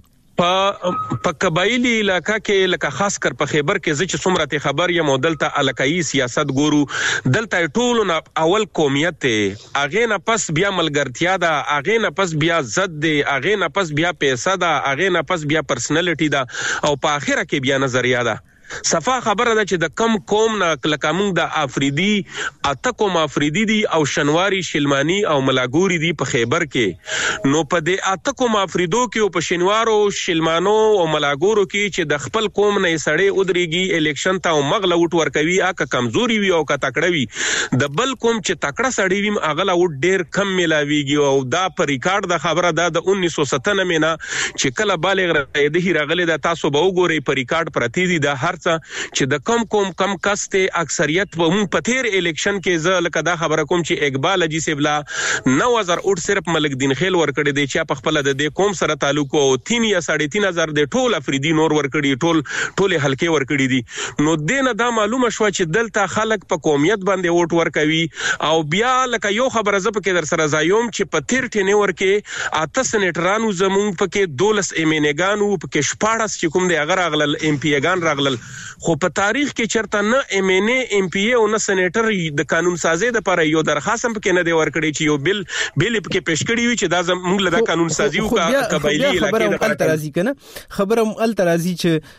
په په قبایلی علاقہ کې لکه خاص کر په خیبر کې چې څومره ته خبر یم دلته علاقائی سیاست ګورو دلته ټول نه اول قومیت ته اغه نه پس بیا ملګرتیا ده اغه نه پس بیا زد ده اغه نه پس بیا پیسې ده اغه نه پس بیا پرسنالټی ده او په اخره کې بیا نظریه ده صفا خبره ده چې د کم قوم نه کلکامون د افریدي اته کوم افریدي دي او شنواری شلمانی او ملاګوري دي په خیبر کې نو په دې اته کوم افریدو کې او په شنوارو شلمانو او ملاګورو کې چې د خپل قوم نه سړې ودرېږي الیکشن ته او مغله وټ ورکوي اکه کمزوري وي او که تکړه وي د بل قوم چې تکړه سړی وي اغله وټ ډیر کم ملاويږي او دا په ریکارډ د خبره ده د انیس سو ستانوي نه چې کله بالغ رایده راغله د تاسو به وګورئ په ریکارډ پرتی دي د هر چې د کم کوم کم کسته اکثریت په مون پتیر الیکشن کې ز لکه دا خبره کوم چې اقبال اجي سیبلا نو هزار اوټ صرف ملک دین خیل ورکړي دی چې په خپل د دې قوم سره تعلق او تین یا ساڑھے تین هزار د ټول افریدي نور ورکړي ټول ټول حلقې ورکړي دي نو دینه دا معلومه شو چې دلته خلک په قومیت باندې ووټ ورکوي او بیا لکه یو خبره ز په کې در سره زایوم چې پتیر ټینه ورکه اته سنټرانو زمون پکې دولس ایمنګانو پکې شپاړس چې کوم دی اگر اغلل ام پی ایګان راغلل خو په تاریخ کې چرته نه ایم ان ای ایم پی ای او نه سېنیټر د قانون سازي د لپاره یو درخواست هم کې نه دی ورکړی چې یو بل بل په پیش کړی وي چې دا زموږ له قانون سازي او قبایلی علاقې د خبره ترازی کنه خبره ال ترازی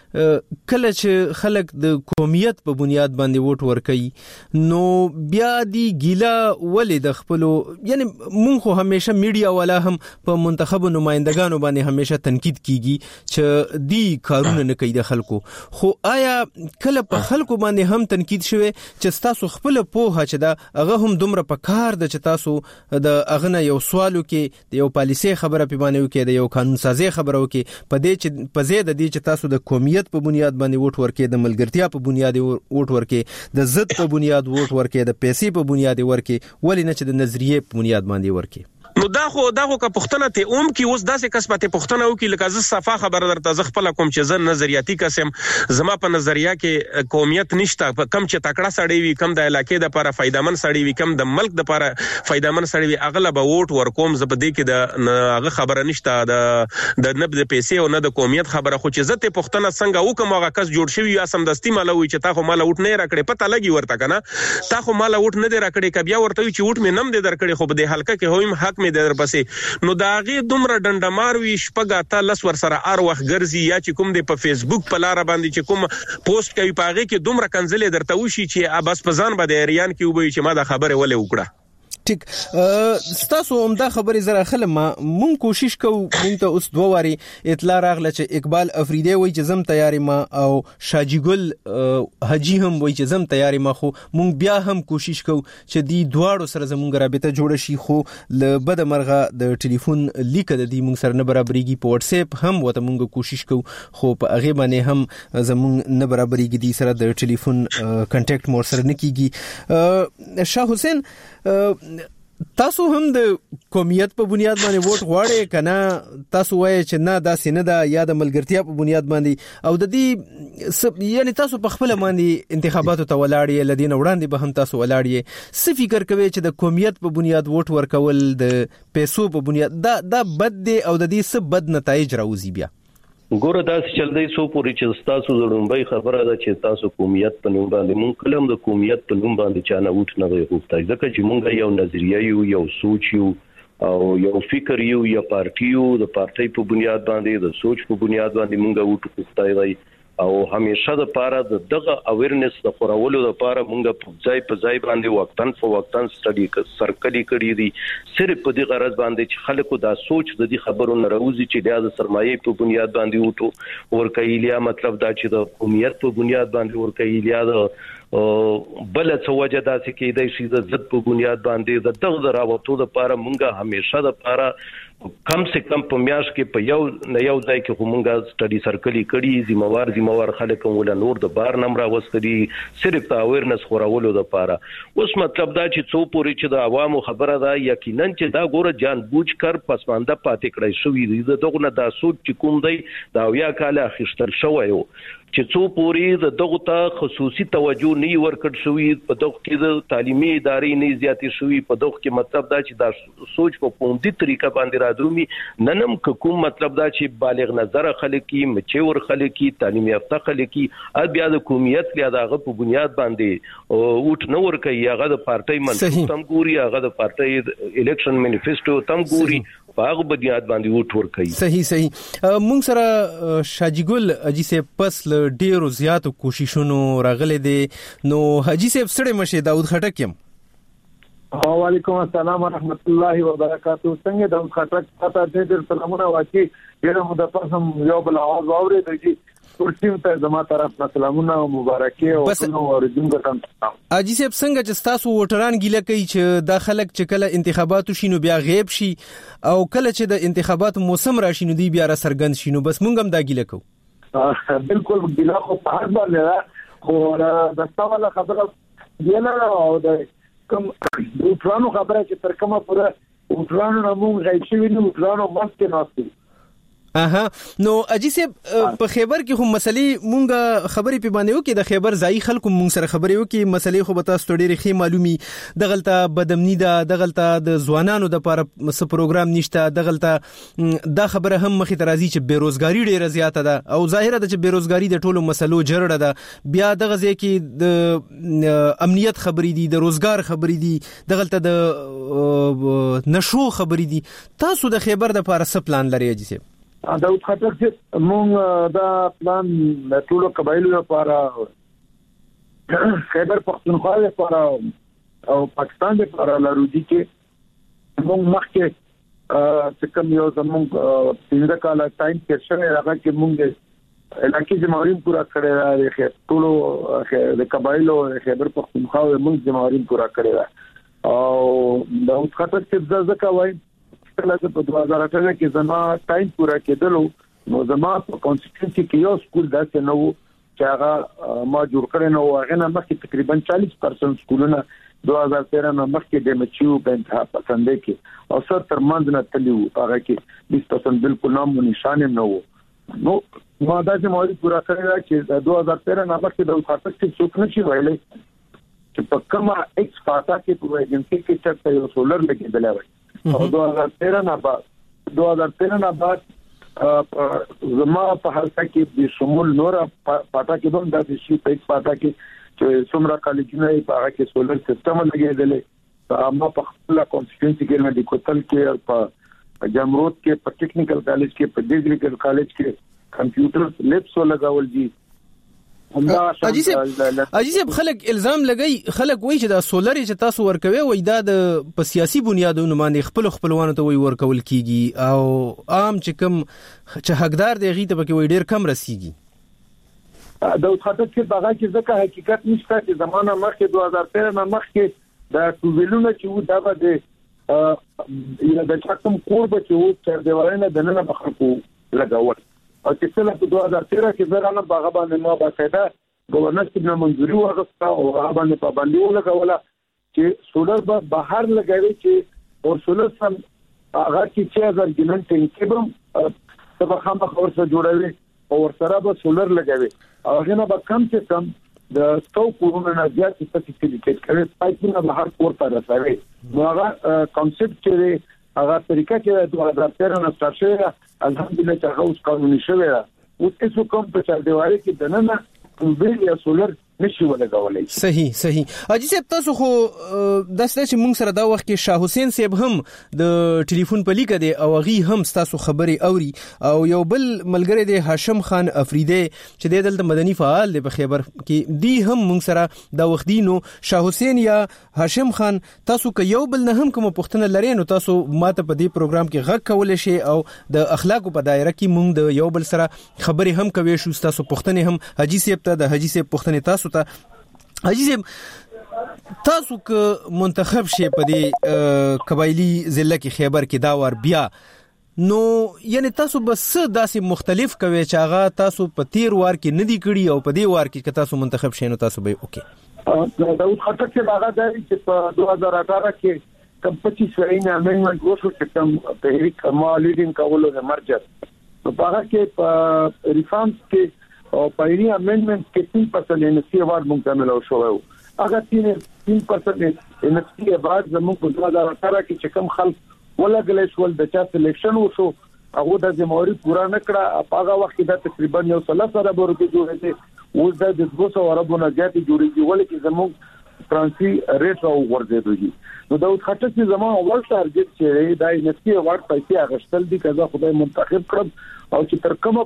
چې کله چې خلک د قومیت په بنیاد باندې ووټ ورکړي نو بیا دی ګیلا ولې د خپل یعنی مونږ خو همیشه میډیا والا هم په منتخب نمائندگانو باندې همیشه تنقید کیږي چې دی کارونه نه کوي د خلکو خو آیا کله په خلکو باندې هم تنقید شوه چې تاسو خپل پوهه چې دا هغه هم دومره په کار د چې تاسو د اغنه یو سوالو کې د یو پالیسي خبره پیبانه وکړي د یو قانون سازي خبره وکړي په دې چې په زید د دې چې تاسو د قومیت په بنیاد باندې ووټ ورکړي د ملګرتیا په بنیاد ووټ ورکړي د ضد په بنیاد ووټ ورکړي د پیسې په بنیاد ورکړي ولې نه چې د نظریه په بنیاد باندې ورکړي نو دا خو دا خو که پښتنه ته اوم کې اوس داسې کسبته پښتنه وکي لکه ز صفه خبر درته ز خپل کوم چې ز نظریاتي قسم زما په نظریه کې قومیت نشته کم چې تکړه سړی وي کم د علاقې د لپاره فائدمن سړی وي کم د ملک د لپاره فائدمن سړی وي اغلب ووټ ورکوم ز په دې کې د هغه خبره نشته د د نب د پیسې او نه د قومیت خبره خو چې زته پښتنه څنګه وکم هغه کس جوړ شوی یا سم دستی مال وي چې تا خو مال وټ نه راکړي پته لګي ورته کنه تا خو مال وټ نه دی راکړي کبیا ورته چې وټ مې نم دی درکړي خو په دې حلقه کې هویم حق مې در پسې نو داغه دومره ډنډمار وی شپګاته لس ور سره ار وخت ګرځي یا چې کوم د په فیسبوک په لار باندې چې کوم پوسټ کوي پاغه کې دومره کنځلې درته وشي چې ابس پزان باندې اریان کې وبوي چې ما دا خبره ولې وکړه ټیک ستاسو هم دا خبره زره خل ما مون کوشش کوو مونږ ته اوس دوه واری اطلاع راغله چې اقبال افریدی وای چې زم تیاری ما او شاجی ګل حجی هم وای چې زم تیاری ما خو مونږ بیا هم کوشش کوو چې دی دواړو سره زمونږ رابطه جوړ شي خو ل بد مرغه د ټلیفون لیک د دې مونږ سره نه برابرېږي په واتس اپ هم وته مونږ کوشش کوو خو په هغه باندې هم زمونږ نه برابرېږي دی سره د ټلیفون کانټیکټ مور سره نه کیږي شاه حسین تاسو هم د قومیت په بنیاد باندې ووټ غواړئ کنه تاسو وایي چې نه دا سینه دا یا د ملګرتیا په بنیاد باندې او د دې یعنی تاسو په خپل باندې انتخاباتو ته ولاړی لدین وړاندې به هم تاسو ولاړی څه فکر کوي چې د قومیت په بنیاد ووټ ورکول د پیسو په بنیاد دا دا بد دی او د دې څه بد نتایج راوځي بیا ګوره تاسو چل دی سو پوری چې تاسو زړومبای خبره ده چې تاسو قومیت په نوم باندې مونږ کلم د قومیت په نوم باندې چانه وټ نه غوښتای ځکه چې مونږ یو نظریه یو یو سوچ یو او یو فکر یو یا پارټي یو د پارټي په بنیاد باندې د سوچ په بنیاد باندې مونږ وټ غوښتای دی او همیشه د پاره د دغه اویرنس د خورولو د پاره مونږ په ځای په ځای باندې وختن په وختن سټډي سرکلي کړی دي صرف په دې غرض باندې چې خلکو دا سوچ د دې خبرو نه راوځي چې د سرمایه په بنیاد باندې وټو ورکېلیا مطلب دا چې د قومیت په بنیاد باندې ورکېلیا د بل څه وجه دا چې کېدای شي د ضد په بنیاد باندې د دغه راوټو د پاره مونږه همیشه د پاره کم سے کم په میاش کې په یو نه یو ځای کې همغه سټډي سرکلي کړي ذمہوار ذمہوار خلک ول نور د بار نمبر واستري صرف د اویرنس خورولو د پاره اوس مطلب دا چې څو پوری چې د عوامو خبره ده یقینا چې دا ګوره جان بوج کر پسمانده پاتې کړی شوې دي دغه نه دا سوچ چې کوم دی دا یا کاله اخیستل شوی یو چې څو پوری د دغه ته خصوصي توجه نه ورکړ شوې په دغه کې د تعلیمي ادارې نه زیاتې شوې په دغه کې مطلب دا چې دا سوچ په پوندي طریقه باندې رادرومي ننم کوم مطلب دا چې بالغ نظر خلک کی مچور خلک کی تعلیم یافته خلک کی ا بیا د قومیت لیا دغه په بنیاد باندې اوټ نه ور کوي هغه د پارټي منځ تم ګوري هغه د پارټي الیکشن مانیفیسټو تم ګوري باغ بنیاد باندې وټ ور کوي صحیح صحیح مونږ سره حاجی ګل اجي سه پس ډیرو زیاتو کوششونو راغلي دي نو حاجی صاحب سره مشه داود خټک يم وعلیکم السلام ورحمت الله وبرکاتہ څنګه داود خټک تاسو ته ډیر سلامونه واچي ډیر مو د پاسم یو بل आवाज واورېدل ورته ته زما طرف نه سلامونه او مبارکي او نو ورجون ګټم اجي صاحب څنګه چې تاسو وټران ګیله کوي چې د خلک چې کله انتخاباتو شینو بیا غیب شي او کله چې د انتخاباتو موسم راشي نو دی بیا را سرګند شینو بس مونږ هم دا ګیله کوو بالکل ګیله خو په هر باندې خو د ستاوله خبره دی نه او د کوم وټرانو خبره چې تر کومه پوره وټرانو نه مونږ غیب شي نو وټرانو ماسته ناشته اها نو اجي صاحب په خیبر کې هم مسلې مونږه خبرې په باندې وکي د خیبر ځای خلکو مونږ سره خبرې وکي مسلې خو به تاسو ډېرې خې معلومي دغلطه بدمنی ده دغلطه د ځوانانو د لپاره څه پروګرام نشته دغلطه دا خبره هم مخې ته راځي چې بیروزګاری ډېره زیاته ده او ظاهره ده چې بیروزګاری د ټولو مسلو جرړه ده بیا دغه ځای کې د امنیت خبرې دي د روزګار خبرې دي دغلطه د نشو خبرې دي تاسو د خیبر د لپاره څه پلان لرئ اجي صاحب داود خټک چې مونږ دا پلان د ټولو قبایلو لپاره خیبر پختونخوا لپاره او پاکستان لپاره لرو دي چې مونږ مخکې چې کوم یو زمونږ څنګه کاله ټایم کې شوی هغه کې مونږ علاقې جمهوریت پورا کړی دی ټولو د قبایلو خیبر پختونخوا مونږ جمهوریت پورا کړی او داود خټک چې ځکه وایي کله چې په دوه هزار اته کې زما ټایم پورا کېدلو نو زما په کانسټیټوئنسي کې یو سکول داسې نه وو چې هغه ما جوړ کړی نو هغه نه مخکې تقریبا چالیس پرسنټ سکولونه دوه هزار تیرہ نه مخکې د مچیو په انتها پسندې کې او سر تر منځ نه تللی وو هغه کې بیس پرسنټ بالکل نام او نشان نه وو نو ما دا چې موري پورا کړی چې دوه هزار تیرہ نه مخکې د خاطر کې څوک نشي ویلي چې په کومه ایکس فاټا کې په ایجنسي کې چې یو سولر لګیدل وای او دوه هزار تیرہ نه بعد دوه هزار تیرہ نه بعد زما په حالت کې د شمول نور پاټا کې هم د شي په پاټا کې چې څومره کالجونه په هغه کې سولر سیستم لګیدل ما په خپل کانسټیټوئنسي کې نه د کوتل کې په جمرود کې په ټیکنیکل کالج کې په ډیګریکل کالج کې کمپیوټر لیبس لګاول دي اجي صاحب اجي صاحب خلک الزام لګي خلک وایي چې دا سولر چې تاسو ورکوي وای دا د په سیاسي بنیادونو باندې خپل خپلوانو ته وای ورکول کیږي او عام چې کوم چې حقدار دی غي ته پکې وای ډیر کم رسیږي دا خاطر چې باغ کې ځکه حقیقت نشته چې زمانہ مخکې دوه هزار تیرہ نه مخکې دا ټوبلونه چې و دا به یا د چاکم کور به چې و تر دیوالونه د نن په خلکو لګاول او چې کله په دوه هزار تیرہ کې زرانه باغ باندې ما باقاعده گورنر کې منځوري واغسته او هغه باندې پابندي ولګوله چې سولر به بهر لګوي چې او سولر سم هغه کې چې هزار ګلن ټینګ به سبا خامخ ورسره جوړوي او ورسره به سولر لګوي او هغه نه به کم چې کم د ستو کورونه نه زیات فیسیلیټیټ کوي پایپونه بهر کور ته رسوي نو هغه کانسپټ چې هغه طریقه چې دوه هزار تیرہ نه سٹارټ شوه الحمدلله چې هغه اوس قانوني شوی او تاسو کوم په چار دیوالي کې دننه ویل یا سولر نشي ولګولای. صحیح صحیح. اجي صاحب تاسو خو د ستاسو چې مونږ سره دا وخت کې شاه حسین صاحب هم د ټلیفون په لیکه دی او غي هم تاسو خبري اوري او یو بل ملګری دی هاشم خان افریدی چې د دلته مدني فعال دی په خیبر کې دی هم مونږ سره دا وخت دی نو شاه حسین یا هاشم خان تاسو که یو بل نه هم کوم پوښتنه لري نو تاسو ماته په دې پروګرام کې غږ کولای شئ او د اخلاقو په دایره کې مونږ د یو بل سره خبري هم کوي شو تاسو پوښتنه هم حاجی صاحب ته د حاجی صاحب پوښتنه تاسو ته حاجی صاحب تاسو که منتخب شي په دې قبایلی ضلع کې خیبر کې دا ور بیا نو یعنی تاسو بس داسې مختلف کوي چې هغه تاسو په تیر وار کې ندی کړی او په دې وار کې که تاسو منتخب شئ نو تاسو به اوکې. داود خټک چې هغه دی چې په دوه هزار اठारह کې کم پچیس وینه امندمنت وشو چې کوم تحریک ما لیډینګ کولو د مرجر په هغه کې په ریفارمز کې او پایري امندمنت کې تین پرسنټ ان سی اوارد مونږ ملو شو هغه تین پرسنټ ان سی اوارد زموږ په دوه هزار اठारह کې چې کوم خلک ولګل شول د چا سلیکشن وشو هغه د زموري پورا نکړه په هغه وخت کې دا تقریبا یو ثلاثه ارب روپے جوړې دي اوس د دوه سوه اربونه زیاتې جوړېږي ولکه زموږ ترانسي ریټ او ورځېږي. نو دا خاطر چې زموږ اول ټارګټ چې دا نسبي ورډ پیسې اغشتل دي کله خدای منتخب کړم او چې تر کومه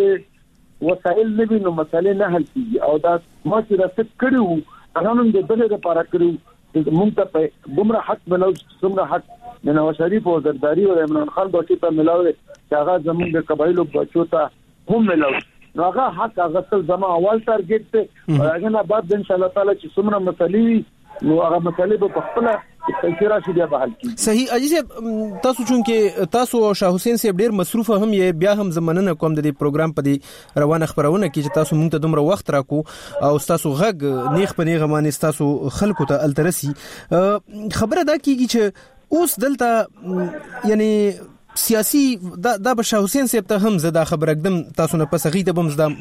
پورې وسایل نه وي نو مسالې نه حل کیږي او دا ما چې راست کړو هغه نن د بلې لپاره کړو چې مونږ ته بمره حق بنو څومره حق د نواز شریف او زرداری او عمران خان دوی ته ملاوي چې هغه زموږ د قبایلو بچو ته هم ملاوي نو هغه حق هغه څل زما اول ټارګټ ته هغه نه بعد ان شاء الله تعالی چې څومره مسلې نو هغه مسلې په خپل تفکر شي بیا بحال کی. صحیح. اجي صاحب تاسو چون کې تاسو او شاه حسین صاحب ډیر مصروف هم یې بیا هم زمننه کوم د دې پروګرام په دې روانه خبرونه کې چې تاسو مونږ ته دومره وخت راکو او تاسو غږ نیخ په نیغه باندې تاسو خلکو ته الترسي خبره دا کیږي چې اوس دلته یعنی سیاسي دا د شاه حسین صاحب ته هم زدا خبر اقدم تاسو نه پس غي ته بم زدا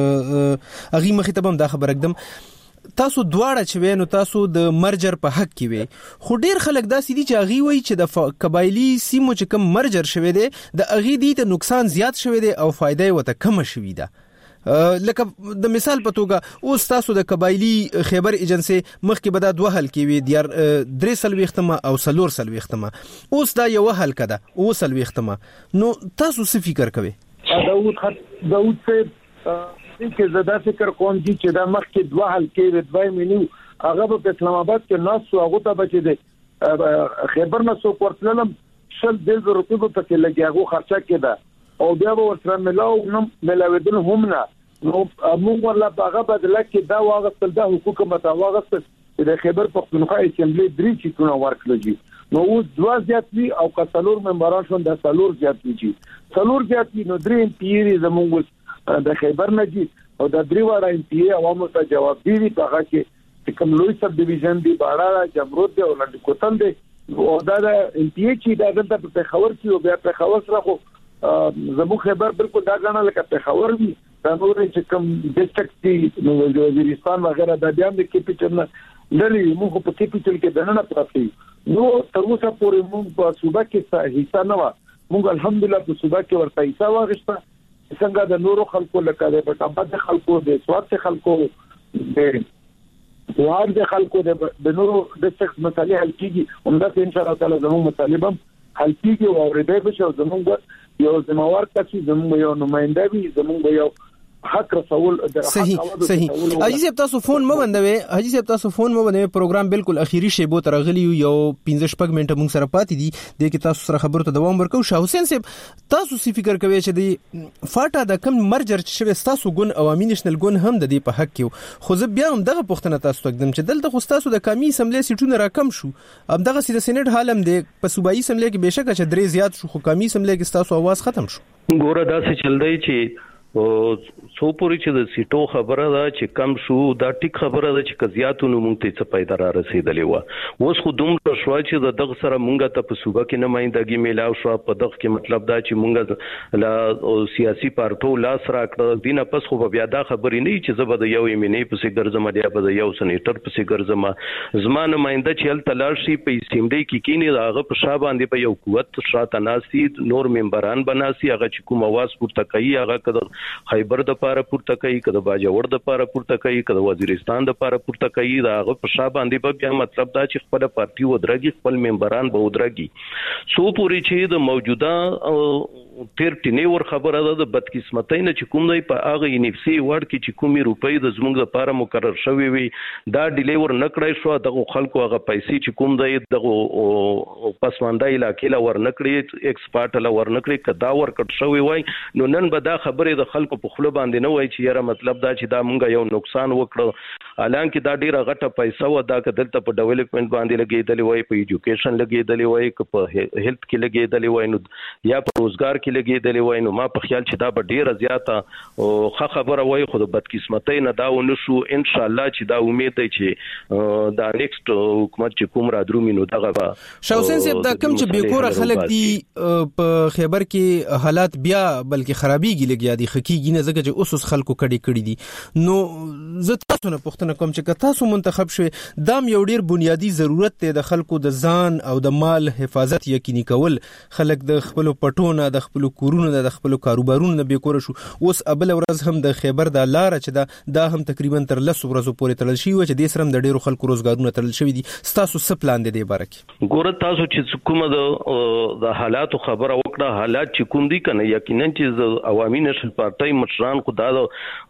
اغي مخ ته بم دا خبر اقدم تاسو دواړه چې وینو تاسو د مرجر په حق کې وي خو ډیر خلک دا سړي چې اغي وای چې د قبایلی سیمو چې کم مرجر شوه دي د اغي دي ته نقصان زیات شوه دي او فائدې وته کم شوه ده. لکه د مثال په توګه اوس تاسو د قبایلی خیبر ایجنسی مخکې به دا دوه حل کې وي د درې سلويختمه او سلور سلويختمه اوس دا یو حل کده او سلويختمه نو تاسو څه فکر کوئ؟ داود خط داود صاحب چې زدا فکر کوم چې دا مخکې دوه حل کې دوه مینو هغه په اسلام آباد کې ناس هغه ته بچی دي خیبر نه سو ورتلم شل د روپیو په کې لګي هغه خرچه کړه او بیا به ورسره ملاو نو ملاودل هم نه نو موږ ورلا هغه بدله کې دا واغستل د حقوق متواغست د خیبر پختونخوا اسمبلی درې چیتونه ورکړي نو اوس دوه زیات وی او کڅلور ممبران شون د سلور زیات وی سلور زیات وی نو درې پیری زموږ د خیبر نجی او د درې وړا ام پی عوامو ته جواب دی په هغه کې کوم لوی سب ډیویژن دی باړه جمرود دی او لنډ کوتل دی او دا د ام پی چې د دلته په خبر کې او بیا په خبر سره خو زمو خیبر بالکل دا غاڼه لکه په خبر وی دا نور چې کوم ډیسټریکټ دی نو وزیرستان وغیرہ د بیا د کیپیټل نه لري موږ په کیپیټل کې دنه پراته نو تر اوسه پورې موږ په صوبه کې حصہ نه و موږ الحمدلله په صوبه کې ورته حصہ واغښته څنګه د نورو خلکو لکه د پټابد خلکو د سواد خلکو د وار د خلکو د نورو د څخه مسالې حل کیږي همدا ان شاء الله تعالی زموږ مطالبه حل کیږي او ورته به شو زموږ یو زموږ کسي زموږ یو نمائنده وي زموږ یو حق رسول د صحیح صحیح. حاجی صاحب تاسو فون مو بندوي حاجی صاحب تاسو فون مو بندوي پروګرام بالکل اخیری شی بو ترغلی یو پنځه شپږ منټه موږ سره پاتې دي د کې تاسو سره خبرو ته دوام ورکو. شاه حسین صاحب تاسو سی فکر کوي چې د فاټا د کم مرجر چې شوی تاسو ګون عوامي نشنل ګون هم د دې په حق کې خو زه بیا هم دغه پوښتنه تاسو ته کوم چې دلته خو تاسو د کمی سملې سیټونه راکم شو هم دغه سیده سېنات حالم دی په صوبایي سملې کې بهشکه چې درې زیات شو خو کمی سملې کې تاسو आवाज ختم شو. ګوره دا څه چل دی چې او سو پوری چې د سیټو خبره ده چې کم شو دا ټیک خبره ده چې کزياتونو مونږ ته څه پیدا را رسیدلې و اوس خو دومره شو چې د دغه سره مونږ ته په صوبه کې نمائندګي میلاو شو په دغه کې مطلب دا چې مونږ لا سیاسي پارټو لاس راکړه دینه پس خو بیا دا خبرې نه چې زبر د یو ایمنې په سي ګرځم دی په یو سېنیټر په سي ګرځم زما نمائنده چې تل شي په سیمډي کې کینی داغه په شابه باندې په یو قوت شاته ناسي نور ممبران بناسي هغه چې کوم आवाज پورته کوي هغه خیبر د پاره پورته کوي کده باجوړ د پاره پورته کوي کده وزیرستان د پاره پورته کوي دا هغه په شابه باندې به بیا مطلب دا چې خپل پارټي ودرګي خپل ممبران به ودرګي سو پوری چې د موجوده تیر ټینور خبره ده د بدقسمتۍ نه چې کوم دی په هغه انفسي ورډ کې چې کومي روپۍ د زموږ لپاره مقرر شوی وي دا ډیلیور نکړای شو دغه خلکو هغه پیسې چې کوم دی دغه پسمانده علاقې لا ور نکړي ایکسپورټ لا ور نکړي کدا ور کټ شوی وای نو نن به دا خبره د خلکو په خله باندې نه وای چې یاره مطلب دا چې دا مونږ یو نقصان وکړو حالانکه دا ډیره غټه پیسې و دا کدلته په ډیولپمنٹ باندې لګیدلې وای په ایجوکیشن لګیدلې وای په هیلث کې لګیدلې وای نو یا په روزګار کې لګیدلې وای نو ما په خیال چې دا به ډیره زیاته او ښه خبره وای خو د بدقسمتۍ نه دا ونشو ان شاء الله چې دا امید دی چې دا نیکست حکومت چې کوم را درومي نو دغه با شاوسین صاحب دا کوم چې بیکوره خلک دي په خیبر کې حالات بیا بلکې خرابېږي لګیا دي خکېږي نه ځکه چې اوس اوس خلکو کډې کړې دي نو زه تاسو نه پوښتنه کوم چې تاسو منتخب شوي دا یو ډیر بنیادی ضرورت دی د خلکو د ځان او د مال حفاظت یقیني کول خلک د خپل پټونه د خپل کورونو د خپل کاروبارونو نه بیکوره شو اوس ابل ورځ هم د خیبر د لار چې دا دا هم تقریبا تر لس ورځو پورې تړل شي چې د سرم د ډیرو خلکو روزګارونه تړل شوی دي تاسو څه پلان دی د بارک ګوره تاسو چې کومه د د حالاتو خبره وکړه حالات چې کوم دي کنه یقینا چې عوامي نشل پارټي مشران خو دا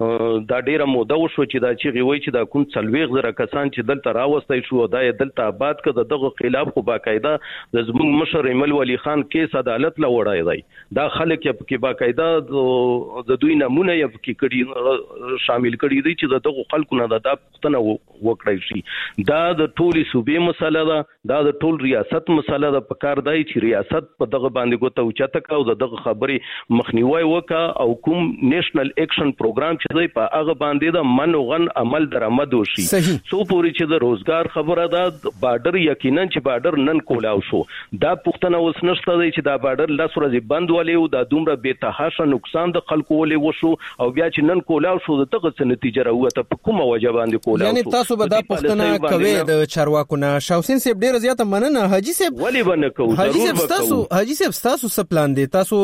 دا ډیره موده وشو چې دا چې غوي چې دا کوم څلويغ زره کسان چې دلته راوستي شو دا دلته آباد کړه دغه خلاف خو باقاعده د زموږ مشر ایمل ولی خان کیس عدالت لا وړای دی دا خلک کې باقاعده د دوی نمونه یې کې کړي شامل کړي دي چې دغه خلکو نه دا پښتنه وکړای شي دا د ټولي صوبې مسله ده دا د ټول ریاست مسله ده په کار دی چې ریاست په دغه باندې ګوته اوچته کا او دغه خبرې مخنیوي وکا او کوم نېشنل اکشن پروګرام چې دی په هغه باندې د منوغن عمل درآمد وشي سو پوری چې د روزګار خبره ده بارډر یقینا چې بارډر نن کولاو شو دا پښتنه اوس نشته دی چې دا بارډر لاس ورځې بند ولې او دا دومره به تحاشه نقصان د خلکو ولې وشو او بیا چې نن کولاو شو دغه څه نتیجه راوته په کومه وجه باندې کولاو یعنی تاسو به دا پښتنه کوي د چارواکو نه شاوسین صاحب ډیر زیاته مننه حاجی صاحب ولې باندې کوو حاجی صاحب تاسو حاجی صاحب تاسو څه پلان دی تاسو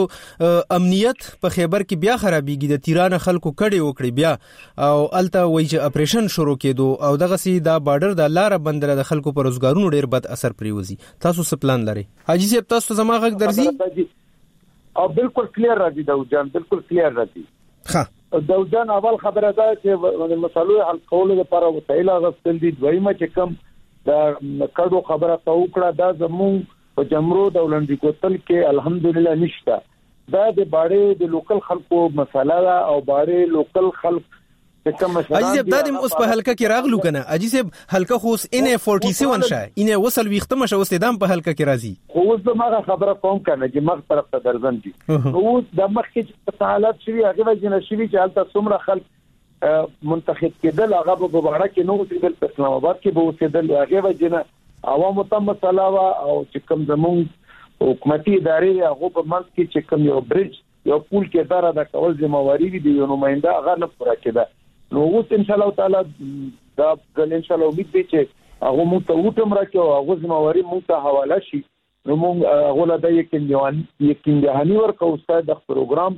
امنیت په خیبر کې بیا خرابېږي د تیران خلکو کډې وکړي بیا او الته وایي چې اپریشن شروع کېدو او دغه سي دا بارډر د لار بندره د خلکو پر روزګارونو ډیر بد اثر پریوزي تاسو څه پلان لري حاجی صاحب تاسو زما غږ درځي او بالکل کلیر راځي دا جان بالکل کلیر راځي ښه دا جان اول خبره ده چې مسلو حل کولو لپاره وسایل غوښتل دي دویمه چې کوم دا کډو خبره تا وکړه دا زمون په جمرو د ولندې کوتل کې الحمدلله نشته دا د باړې د لوکل خلکو مسله او باړې لوکل خلک اجي صاحب دا د اوس په حلقه کې راغلو کنه اجي صاحب حلقه خو ان سوري سبعه شای ان وصل وختمه شو استدام په حلقه کې راځي خو اوس دغه خبره کوم کنه چې مخ طرف ته درځم دي اوس د مخ کې حالات شوی هغه وجنه شوی چې حالت څومره خلک منتخب کېدل هغه په باره کې نو چې په اسلام آباد کې به وسیدل هغه وجنه عوامو ته مسله وا او چې کوم زمون حکومتي ادارې هغه په منځ کې چې کوم یو برج یو پول کې اداره د کول ځمواري دي یو نماینده هغه نه پوره کېده نو اوس ان شاء الله تعالی دا ان شاء الله امید دي چې هغه مونږ ته وټم راکې او هغه ځمواري مونږ ته حواله شي نو مونږ هغه له دې کې نیوان یقین جهاني ورکو استاد د پروګرام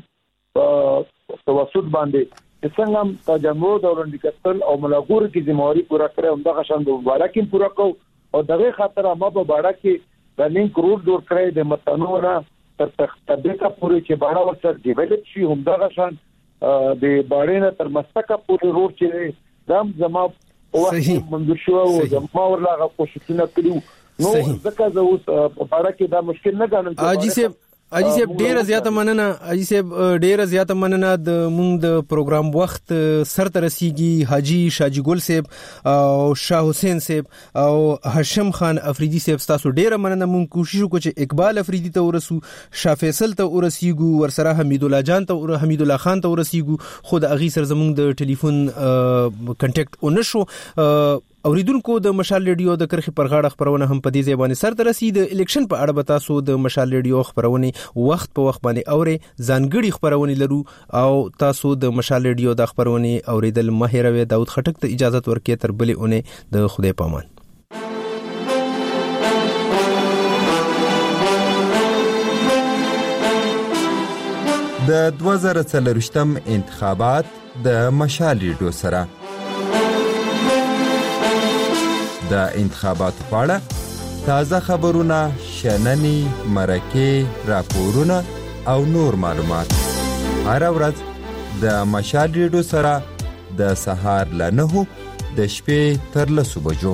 په توسط باندې څنګه تجمع د ورندې کتل او ملاګور کې ځمواري پورا کړو هم دغه شان د ولاکین پورا کو او دغه خاطر ما په باړه کې د لینک روډ جوړ کړی د متنوره تر تخته پورې چې باړه ورته ډیولپ شي هم دغه شان د باړینه تر مستقه پورې روډ چې دام زما او وخت منځ شو او زما ورلاغه کوششونه کړیو نو ځکه زه اوس په اړه کې دا مشکل نه ګڼم اجي صاحب اجي صاحب ډیر زیاته مننه اجي صاحب ډیر زیاته مننه د مونږ د پروګرام وخت سر ته رسیږي حاجی شاجی ګل صاحب او شاه حسین صاحب او هاشم خان افریدی صاحب تاسو ډیر مننه مونږ کوشش وکړو چې اقبال افریدی ته ورسو شاه فیصل ته ورسیږو ورسره حمید الله جان ته حمید الله خان ته ورسیږو خود اغي سر زمونږ د ټلیفون کنټیکټ اونشو اوریدونکو د مشال ریډیو د کرخي پر غاړه خبرونه هم په دې ځای باندې سر ته رسید الیکشن په اړه به تاسو د مشال ریډیو خبرونه وخت په وخت باندې اوري ځانګړي خبرونه لرو او تاسو د مشال ریډیو د خبرونه اوریدل مهیروي داود خټک ته اجازه ورکړي تر بلې اونې د خدای پامان د دوه زره څلرویشتم انتخابات د مشال ریډیو سره د انتخاباتو په اړه تازه خبرونه، شننې، مرکې، راپورونه او نور معلومات هر ورځ د مشال ریډیو سره د سهار له نهو د شپې تر لسو بجو.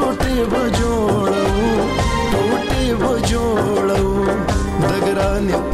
ټوټې و جوړو د ګران